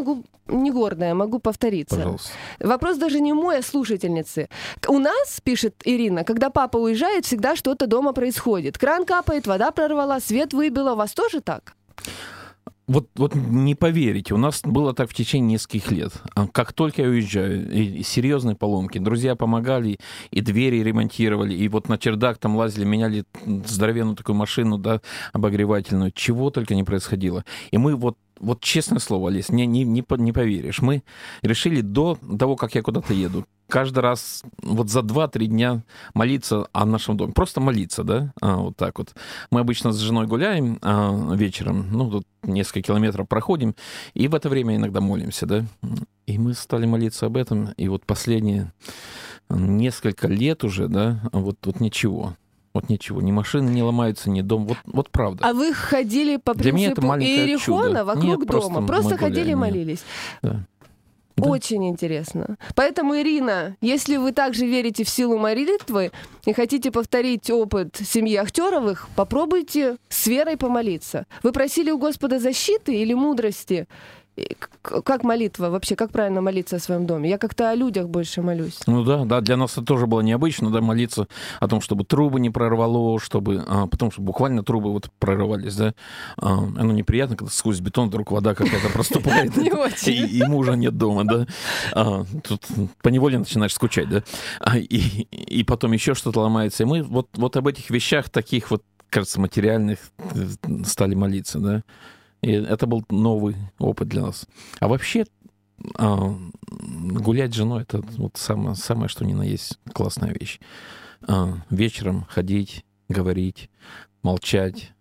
не гордая, могу повториться. Пожалуйста. Вопрос даже не мой, а слушательницы. У нас, пишет Ирина, когда папа уезжает, всегда что-то дома происходит. Кран капает, вода прорвала, свет выбило. У вас тоже так? Вот, вот не поверите, у нас было так в течение нескольких лет. Как только я уезжаю, и, и серьезные поломки, друзья помогали, и двери ремонтировали, и вот на чердак там лазили, меняли здоровенную такую машину, да, обогревательную, чего только не происходило. И мы вот, вот честное слово, Олесь, не, не, не, не поверишь, мы решили до того, как я куда-то еду, каждый раз вот за два-три дня молиться о нашем доме. Просто молиться, да, а, вот так вот. Мы обычно с женой гуляем а, вечером, ну, тут несколько километров проходим, и в это время иногда молимся, да. И мы стали молиться об этом, и вот последние несколько лет уже, да, вот, вот ничего. Вот ничего, ни машины не ломаются, ни дом. Вот, вот правда. А вы ходили по Для меня это принципу маленькое Иерихона чудо. вокруг Нет, просто дома? Просто мы ходили и гуляем, нет. молились? Да. Да. Очень интересно. Поэтому, Ирина, если вы также верите в силу молитвы и хотите повторить опыт семьи Ахтеровых, попробуйте с верой помолиться. Вы просили у Господа защиты или мудрости? И к- Как молитва вообще? Как правильно молиться о своем доме? Я как-то о людях больше молюсь. Ну да, да, для нас это тоже было необычно, да, молиться о том, чтобы трубы не прорвало, чтобы, а, потому что буквально трубы вот прорывались, да. А, оно неприятно, когда сквозь бетон вдруг вода какая-то проступает, Не и, очень. и мужа нет дома, да. А, тут поневоле начинаешь скучать, да. А, и, и потом еще что-то ломается. И мы вот, вот об этих вещах, таких вот, кажется, материальных, стали молиться, да. И это был новый опыт для нас. А вообще а, гулять с женой — это вот самое, самое, что ни на есть, классная вещь. А, вечером ходить, говорить, молчать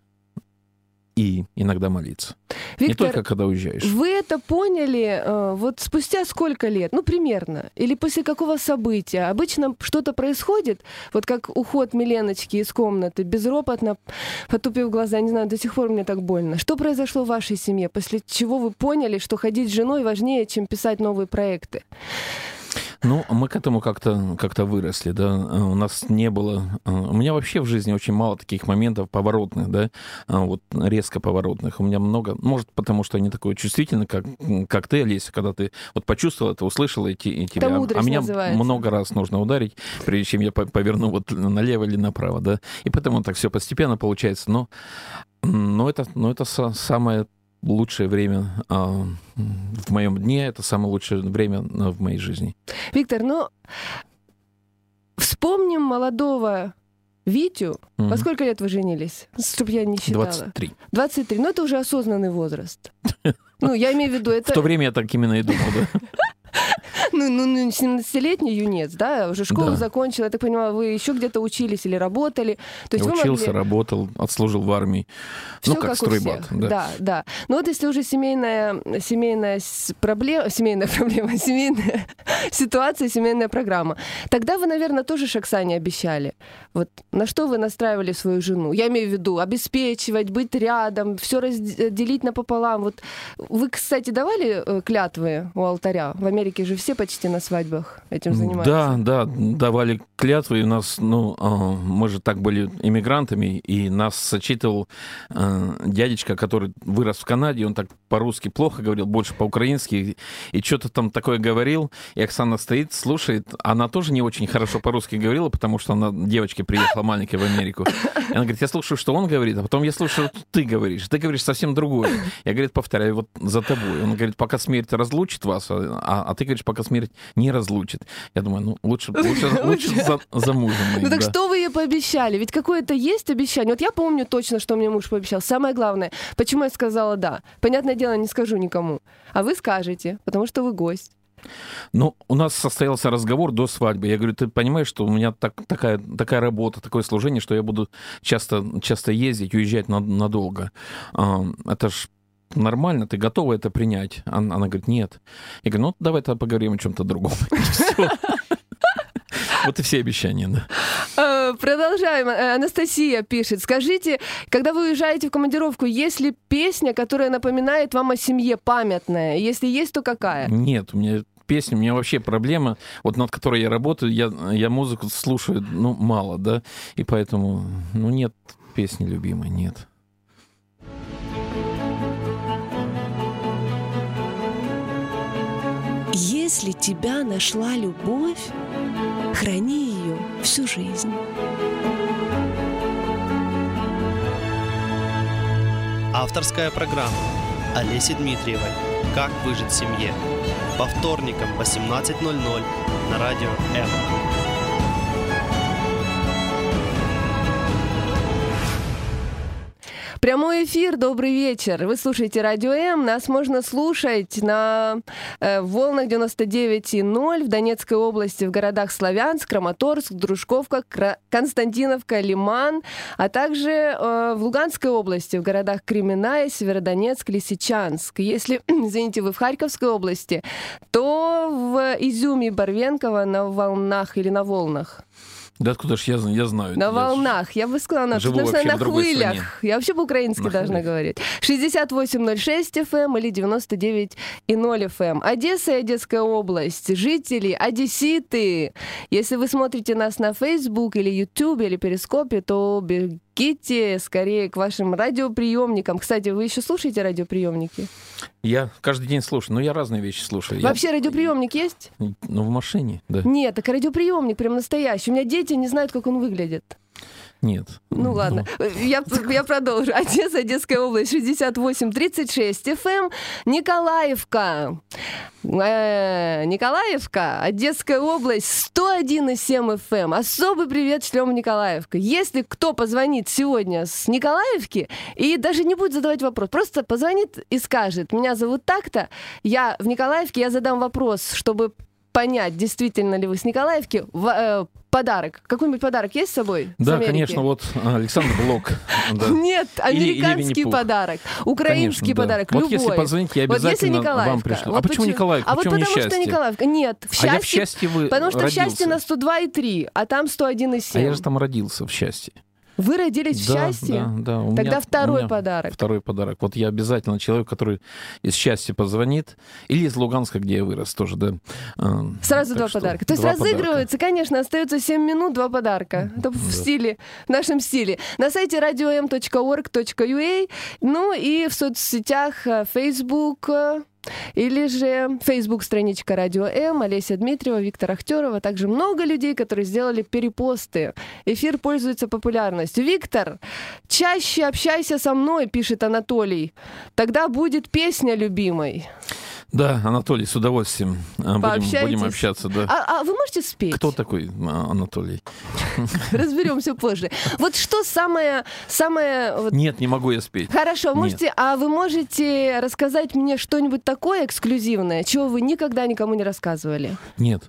и иногда молиться. Не Виктор, только когда уезжаешь. вы это поняли э, вот спустя сколько лет? Ну, примерно. Или после какого события? Обычно что-то происходит, вот как уход Миленочки из комнаты, безропотно, потупив глаза, не знаю, до сих пор мне так больно. Что произошло в вашей семье, после чего вы поняли, что ходить с женой важнее, чем писать новые проекты? Ну, мы к этому как-то, как-то выросли, да. У нас не было... У меня вообще в жизни очень мало таких моментов поворотных, да, вот резко поворотных. У меня много... Может, потому что я не такой чувствительный, как, как ты, Олеся, когда ты вот почувствовал это, услышал, и, и тебя... Это мудрость а меня называется. много раз нужно ударить, прежде чем я поверну вот налево или направо, да. И поэтому так все постепенно получается. Но, но это, но это самое... лучшее время а, в моем дне, это самое лучшее время а, в моей жизни. Виктор, ну, вспомним молодого Витю. Мгм. Во сколько лет вы женились? Чтобы я не считала. двадцать три. двадцать три. Ну, это уже осознанный возраст. Ну, я имею в виду, В это... то время я так именно и думал, да. Ну, ну, ну, семнадцатилетний юнец, да, уже школу Да. закончил. Я так понимаю, вы еще где-то учились или работали. То есть Я вы учился, могли... работал, отслужил в армии. Всё Ну, как у стройбат, всех. да. Да, да. Но вот если уже семейная, семейная с- проблема, семейная проблема, семейная ситуация, семейная программа, тогда вы, наверное, тоже ж Оксане обещали. Вот на что вы настраивали свою жену? Я имею в виду обеспечивать, быть рядом, все разделить напополам. Вот вы, кстати, давали э, клятвы у алтаря? В Америке же все почти на свадьбах этим занимаются. Да, да, давали клятвы, и у нас, ну, а, мы же так были иммигрантами, и нас сочетывал а, дядечка, который вырос в Канаде, он так по-русски плохо говорил, больше по-украински, и что-то там такое говорил, и Оксана стоит, слушает, она тоже не очень хорошо по-русски говорила, потому что она, девочка, приехала маленькая в Америку. И она говорит, я слушаю, что он говорит, а потом я слушаю, что ты говоришь, ты говоришь совсем другое. Я, говорит, повторяю, вот за тобой. Он говорит, пока смерть разлучит вас, а, а ты говоришь, пока смерть не разлучит. Я думаю, ну, лучше, лучше, лучше за, за мужем моим, Ну так да. что вы ей пообещали? Ведь какое-то есть обещание. Вот я помню точно, что мне муж пообещал. Самое главное, почему я сказала «да». Понятное дело, не скажу никому. А вы скажете, потому что вы гость. Ну, у нас состоялся разговор до свадьбы. Я говорю, ты понимаешь, что у меня так, такая, такая работа, такое служение, что я буду часто, часто ездить, уезжать на- надолго. А, это ж нормально, ты готова это принять? Она, она говорит, нет. Я говорю, ну, давай тогда поговорим о чем-то другом. И всё. Вот и все обещания, да. Э, Продолжаем. Э, Анастасия пишет. Скажите, когда вы уезжаете в командировку, есть ли песня, которая напоминает вам о семье, памятная? Если есть, то какая? Нет, у меня песня, у меня вообще проблема, вот над которой я работаю, я, я музыку слушаю, ну, мало, да, и поэтому, ну, нет песни любимой, нет. Если тебя нашла любовь, храни ее всю жизнь. Авторская программа Олеси Дмитриевой «Как выжить в семье». По вторникам в восемнадцать ноль ноль на радио М. Прямой эфир, добрый вечер. Вы слушаете Радио М. Нас можно слушать на э, волнах девяносто девять и ноль в Донецкой области, в городах Славянск, Краматорск, Дружковка, Кра- Константиновка, Лиман, а также э, в Луганской области, в городах Кременная, Северодонецк, Лисичанск. Если, извините, вы в Харьковской области, то в Изюме и Барвенково на волнах или на волнах. Да откуда ж я, я знаю? На я волнах. Я бы сказала, на, живу потому что вообще на в другой хвылях. стране. Я вообще по-украински На должна хвылях. говорить. шестьдесят восемь ноль шесть эф эм или девяносто девять и ноль эф эм. Одесса и Одесская область. Жители, одесситы. Если вы смотрите нас на Facebook или YouTube или Перископе, то бегите скорее к вашим радиоприемникам. Кстати, вы еще слушаете радиоприемники? Я каждый день слушаю, но я разные вещи слушаю. Вообще я... радиоприемник есть? Ну, в машине, да. Нет, так радиоприемник прям настоящий. У меня дети не знают, как он выглядит. Нет. Ну ладно, я, я продолжу. Одесса, Одесская область, шестьдесят восемь тридцать шесть эф эм. Николаевка. Э, Николаевка, Одесская область, сто один и семь эф эм. Особый привет шлем Николаевка. Если кто позвонит сегодня с Николаевки и даже не будет задавать вопрос, просто позвонит и скажет: меня зовут так-то, я в Николаевке, я задам вопрос, чтобы понять, действительно ли вы с Николаевки, в, э, подарок. Какой-нибудь подарок есть с собой? Да, с конечно, вот Александр Блок. Да. Нет, Или- или американский Винни-Пух. подарок, украинский Конечно, да. подарок, Вот любой. если позвоните, я Вот если обязательно вам Николаевка. пришлю. Вот А почему Николаевка? А вот Почему не потому что счастье? Николаевка. Нет, в А я в счастье, счастье вы потому что в родился. счастье на сто два и три, а там сто один и А семь. я же там родился в счастье. Вы родились в Да, счастье? Да, да. У Тогда меня- второй у меня подарок. Второй подарок. Вот я обязательно человек, который из счастья позвонит. Или из Луганска, где я вырос тоже, да. А, Сразу так два что подарка. То есть два разыгрывается, конечно, остается семь минут, два подарка. Это в Да. стиле, в нашем стиле. На сайте радио эм точка орг точка ю а, ну и в соцсетях э, Facebook, э, или же Facebook-страничка Радио М, Олеся Дмитриева, Виктор Ахтерова. Также много людей, которые сделали перепосты. Эфир пользуется популярностью. Виктор, чаще общайся со мной, пишет Анатолий. Тогда будет песня любимой. Да, Анатолий, с удовольствием. А, Будем, Пообщайтесь. будем общаться, да. А, а вы можете спеть? Кто такой а, Анатолий? Разберемся позже. Вот что самое... самое вот... Нет, не могу я спеть. Хорошо, Нет. можете, а вы можете рассказать мне что-нибудь такое эксклюзивное, чего вы никогда никому не рассказывали? Нет.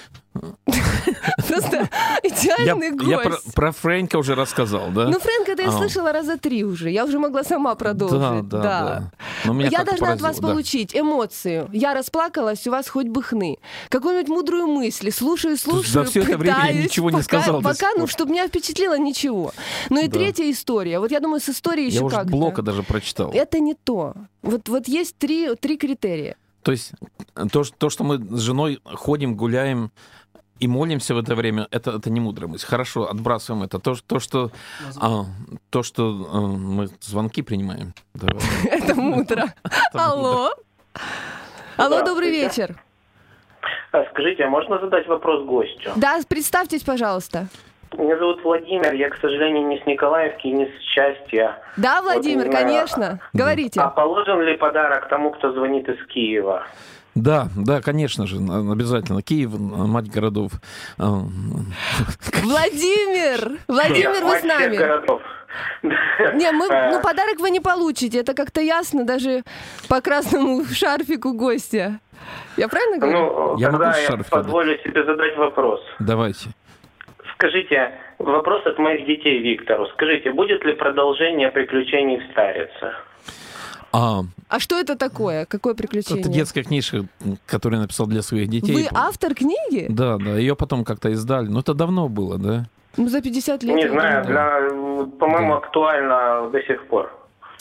Просто Я, идеальный я про, гость. про Фрэнка уже рассказал, да? Ну, Фрэнка, это я А. слышала раза три уже. Я уже могла сама продолжить. Да, да, да. Но меня Я как-то должна от вас поразило, да. получить эмоцию. Я расплакалась, у вас хоть бы хны. Какую-нибудь мудрую мысль. Слушаю, слушаю, за всё это время я пытаюсь, ничего не пока, сказал до Пока, сих ну, пор. чтобы меня впечатлило, ничего. Ну и Да. третья история. Вот я думаю, с историей еще Я уже как-то. Блока даже прочитал. Это не то. Вот, вот есть три, три критерия. То есть то, что- то, что мы с женой ходим, гуляем и молимся в это время, это, это не мудрая мысль. Хорошо, отбрасываем это. То, то что, а, то, что а, мы звонки принимаем. Давай. Это мудро. Алло. Алло, добрый вечер. А, Скажите, а можно задать вопрос гостю? Да, представьтесь, пожалуйста. Меня зовут Владимир, я, к сожалению, не с Николаевки, не с счастья. Да, Владимир, Вот, не знаю, конечно. Говорите. А положен ли подарок тому, кто звонит из Киева? Да, да, конечно же, обязательно. Киев, мать городов. А, Владимир! Владимир, вы Мать с всех нами. городов. Не, мы, Э, ну, подарок вы не получите. Это как-то ясно даже по красному шарфику гостя. Я правильно говорю? Ну, Я могу тогда с я шарфика позволю себе задать вопрос. Давайте. Скажите, вопрос от моих детей Виктору. Скажите, будет ли продолжение приключений в Старице? А, А что это такое? Какое приключение? это детская книжка, которую я написал для своих детей. Вы автор книги? Да, да, ее потом как-то издали. Но это давно было, да? Ну, за пятьдесят лет. Не я знаю, думаю. для, по-моему, Да. актуально до сих пор.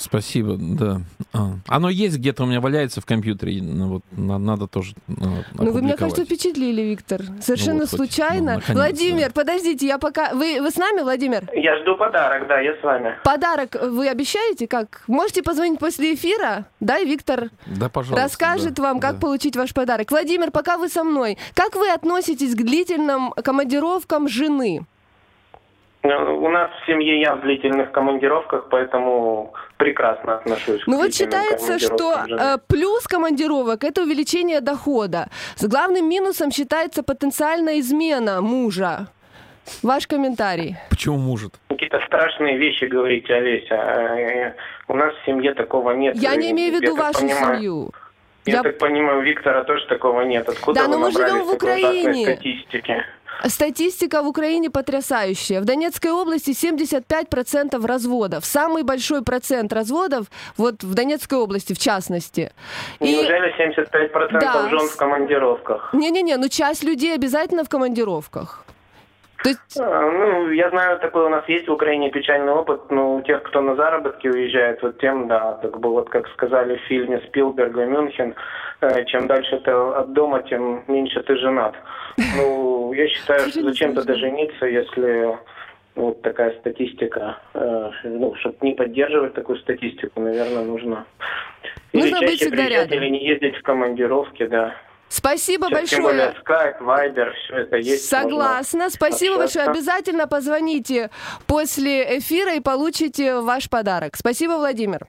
Спасибо, да. А, оно есть где-то у меня валяется в компьютере, ну, вот, на, надо тоже а, Ну, вы меня, кажется, впечатлили, Виктор. Совершенно ну, вот случайно. Хоть, ну, Владимир, да. подождите, я пока... Вы, вы с нами, Владимир? Я жду подарок, да, я с вами. Подарок вы обещаете? Как? Можете позвонить после эфира? Да, и Виктор да, пожалуйста, расскажет да, вам, как да. получить ваш подарок. Владимир, пока вы со мной, как вы относитесь к длительным командировкам жены? У нас в семье я в длительных командировках, поэтому прекрасно отношусь Ну к вот длительным считается, что командировкам жены. э, плюс командировок – это увеличение дохода. С главным минусом считается потенциальная измена мужа. Ваш комментарий. Почему может? Какие-то страшные вещи говорите, Олеся. Э, У нас в семье такого нет. Я не имею в виду Я так вашу понимаю, семью. Я, Я- так понимаю, у Виктора тоже такого нет. Откуда Да, вы но мы живем набрались в такой ужасной Украине. статистики? Статистика в Украине потрясающая. В Донецкой области семьдесят пять процентов разводов. Самый большой процент разводов вот в Донецкой области, в частности. И... Неужели семьдесят пять процентов Да. жен в командировках? Не-не-не, ну часть людей обязательно в командировках. То есть... А, Ну, я знаю, такой у нас есть в Украине печальный опыт, но у тех, кто на заработки уезжает, вот тем, да, так бы вот как сказали в фильме Спилберга «Мюнхен», э, чем дальше ты от дома, тем меньше ты женат. Ну, я считаю, что зачем тогда жениться, если вот такая статистика, э, ну, чтобы не поддерживать такую статистику, наверное, нужно или Нужно быть чаще всегда приезжать, рядом. или не ездить в командировки, да. Спасибо Сейчас, тем более большое. скайп, вайбер, все это есть. Согласна. Спасибо общаться. большое. Обязательно позвоните после эфира и получите ваш подарок. Спасибо, Владимир.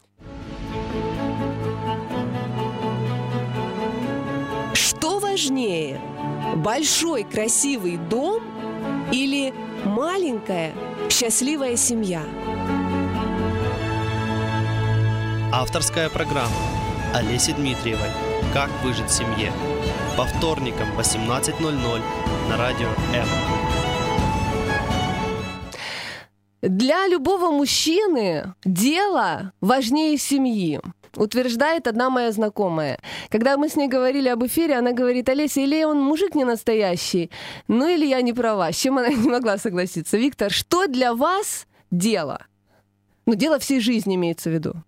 Что важнее? Большой красивый дом или маленькая счастливая семья? Авторская программа Олеси Дмитриевой «Как выжить в семье». По вторникам в восемнадцать ноль ноль на радио М. Для любого мужчины дело важнее семьи, утверждает одна моя знакомая. Когда мы с ней говорили об эфире, она говорит: Олеся, или он мужик не настоящий, ну или я не права, с чем она не могла согласиться. Виктор, что для вас дело? Ну, дело всей жизни имеется в виду.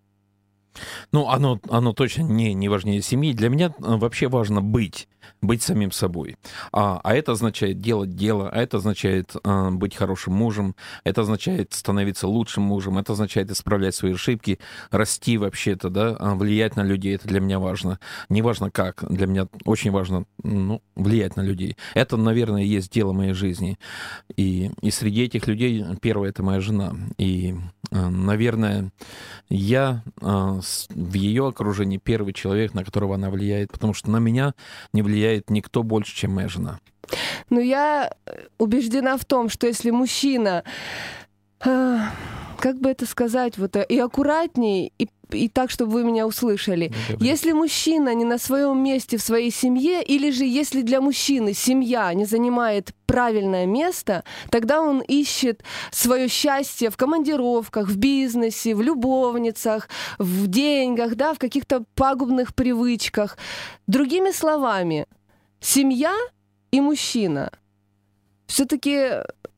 Ну, оно, оно точно не, не важнее семьи. Для меня вообще важно быть, быть самим собой. А, а это означает делать дело, а это означает а, быть хорошим мужем, это означает становиться лучшим мужем, это означает исправлять свои ошибки, расти вообще-то, да, влиять на людей. Это для меня важно. Не важно как, для меня очень важно, ну, влиять на людей. Это, наверное, есть дело моей жизни. И, и среди этих людей первое — это моя жена. И, наверное, я в ее окружении первый человек, на которого она влияет, потому что на меня не влияет никто больше, чем моя жена. Ну, я убеждена в том, что если мужчина, э, как бы это сказать, вот и аккуратней, и, и так, чтобы вы меня услышали, если мужчина не на своем месте в своей семье, или же если для мужчины семья не занимает правильное место, тогда он ищет свое счастье в командировках, в бизнесе, в любовницах, в деньгах, да, в каких-то пагубных привычках. Другими словами, семья и мужчина все-таки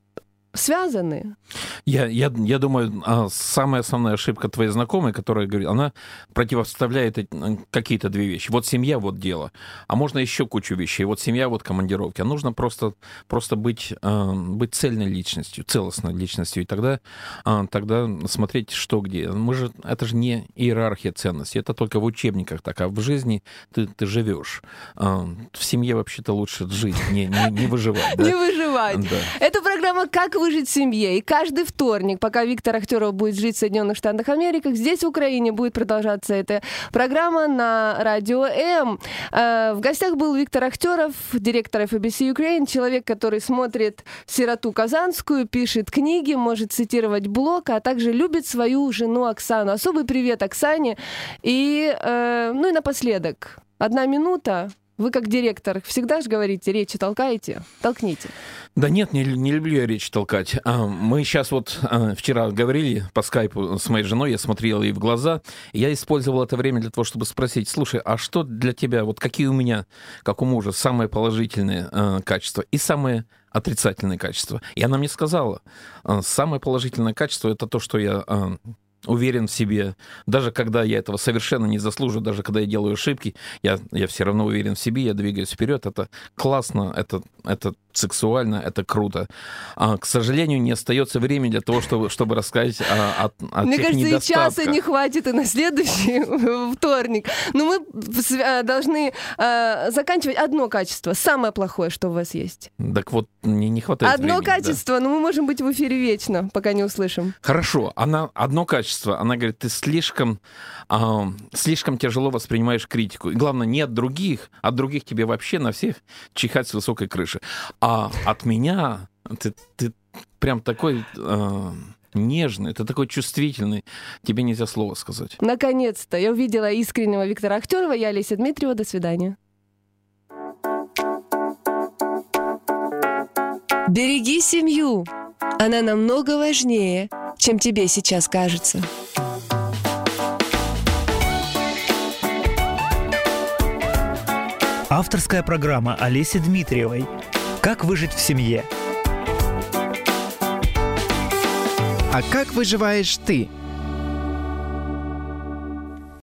связаны. Я, я, я думаю, самая основная ошибка твоей знакомой, которая говорит, она противоставляет какие-то две вещи. Вот семья, вот дело. А можно еще кучу вещей. Вот семья, вот командировки. А нужно просто, просто быть, быть цельной личностью, целостной личностью. И тогда, тогда смотреть, что где. Мы же, это же не иерархия ценностей. Это только в учебниках так. А в жизни ты, ты живешь. В семье вообще-то лучше жить, не, не, не выживать. Да? Не выживать. Да. Это программа «Как выжить в семье». И каждый вторник, пока Виктор Ахтеров будет жить в Соединенных Штатах Америки, здесь, в Украине, будет продолжаться эта программа на радио М. В гостях был Виктор Ахтеров, директор эф би си Ukraine, человек, который смотрит «Сироту казанскую», пишет книги, может цитировать блог, а также любит свою жену Оксану. Особый привет Оксане. И, ну и напоследок, одна минута. Вы, как директор, всегда же говорите, речи толкаете? Толкните. Да нет, не, не люблю я речь толкать. Мы сейчас вот вчера говорили по скайпу с моей женой, я смотрел ей в глаза, и я использовал это время для того, чтобы спросить: слушай, а что для тебя, вот какие у меня, как у мужа, самые положительные э, качества и самые отрицательные качества? И она мне сказала, самое положительное качество — это то, что я... Э, уверен в себе. Даже когда я этого совершенно не заслуживаю, даже когда я делаю ошибки, я, я все равно уверен в себе, я двигаюсь вперед. Это классно, это, это сексуально, это круто. А, к сожалению, не остается времени для того, чтобы, чтобы рассказать о, о, о Мне тех кажется, и недостатках. часа не хватит и на следующий вторник. Но мы э, должны э, заканчивать одно качество. Самое плохое, что у вас есть. Так вот, не, не хватает Одно времени. да. качество, но мы можем быть в эфире вечно, пока не услышим. Хорошо, она одно качество, она говорит, ты слишком, э, слишком тяжело воспринимаешь критику. И главное, не от других, от других тебе вообще на всех чихать с высокой крыши. А от меня ты, ты прям такой э, нежный, ты такой чувствительный, тебе нельзя слова сказать. Наконец-то я увидела искреннего Виктора Актерова. Я Олеся Дмитриева. До свидания. Береги семью. Она намного важнее, чем тебе сейчас кажется. Авторская программа Олеси Дмитриевой «Как выжить в семье». А как выживаешь ты?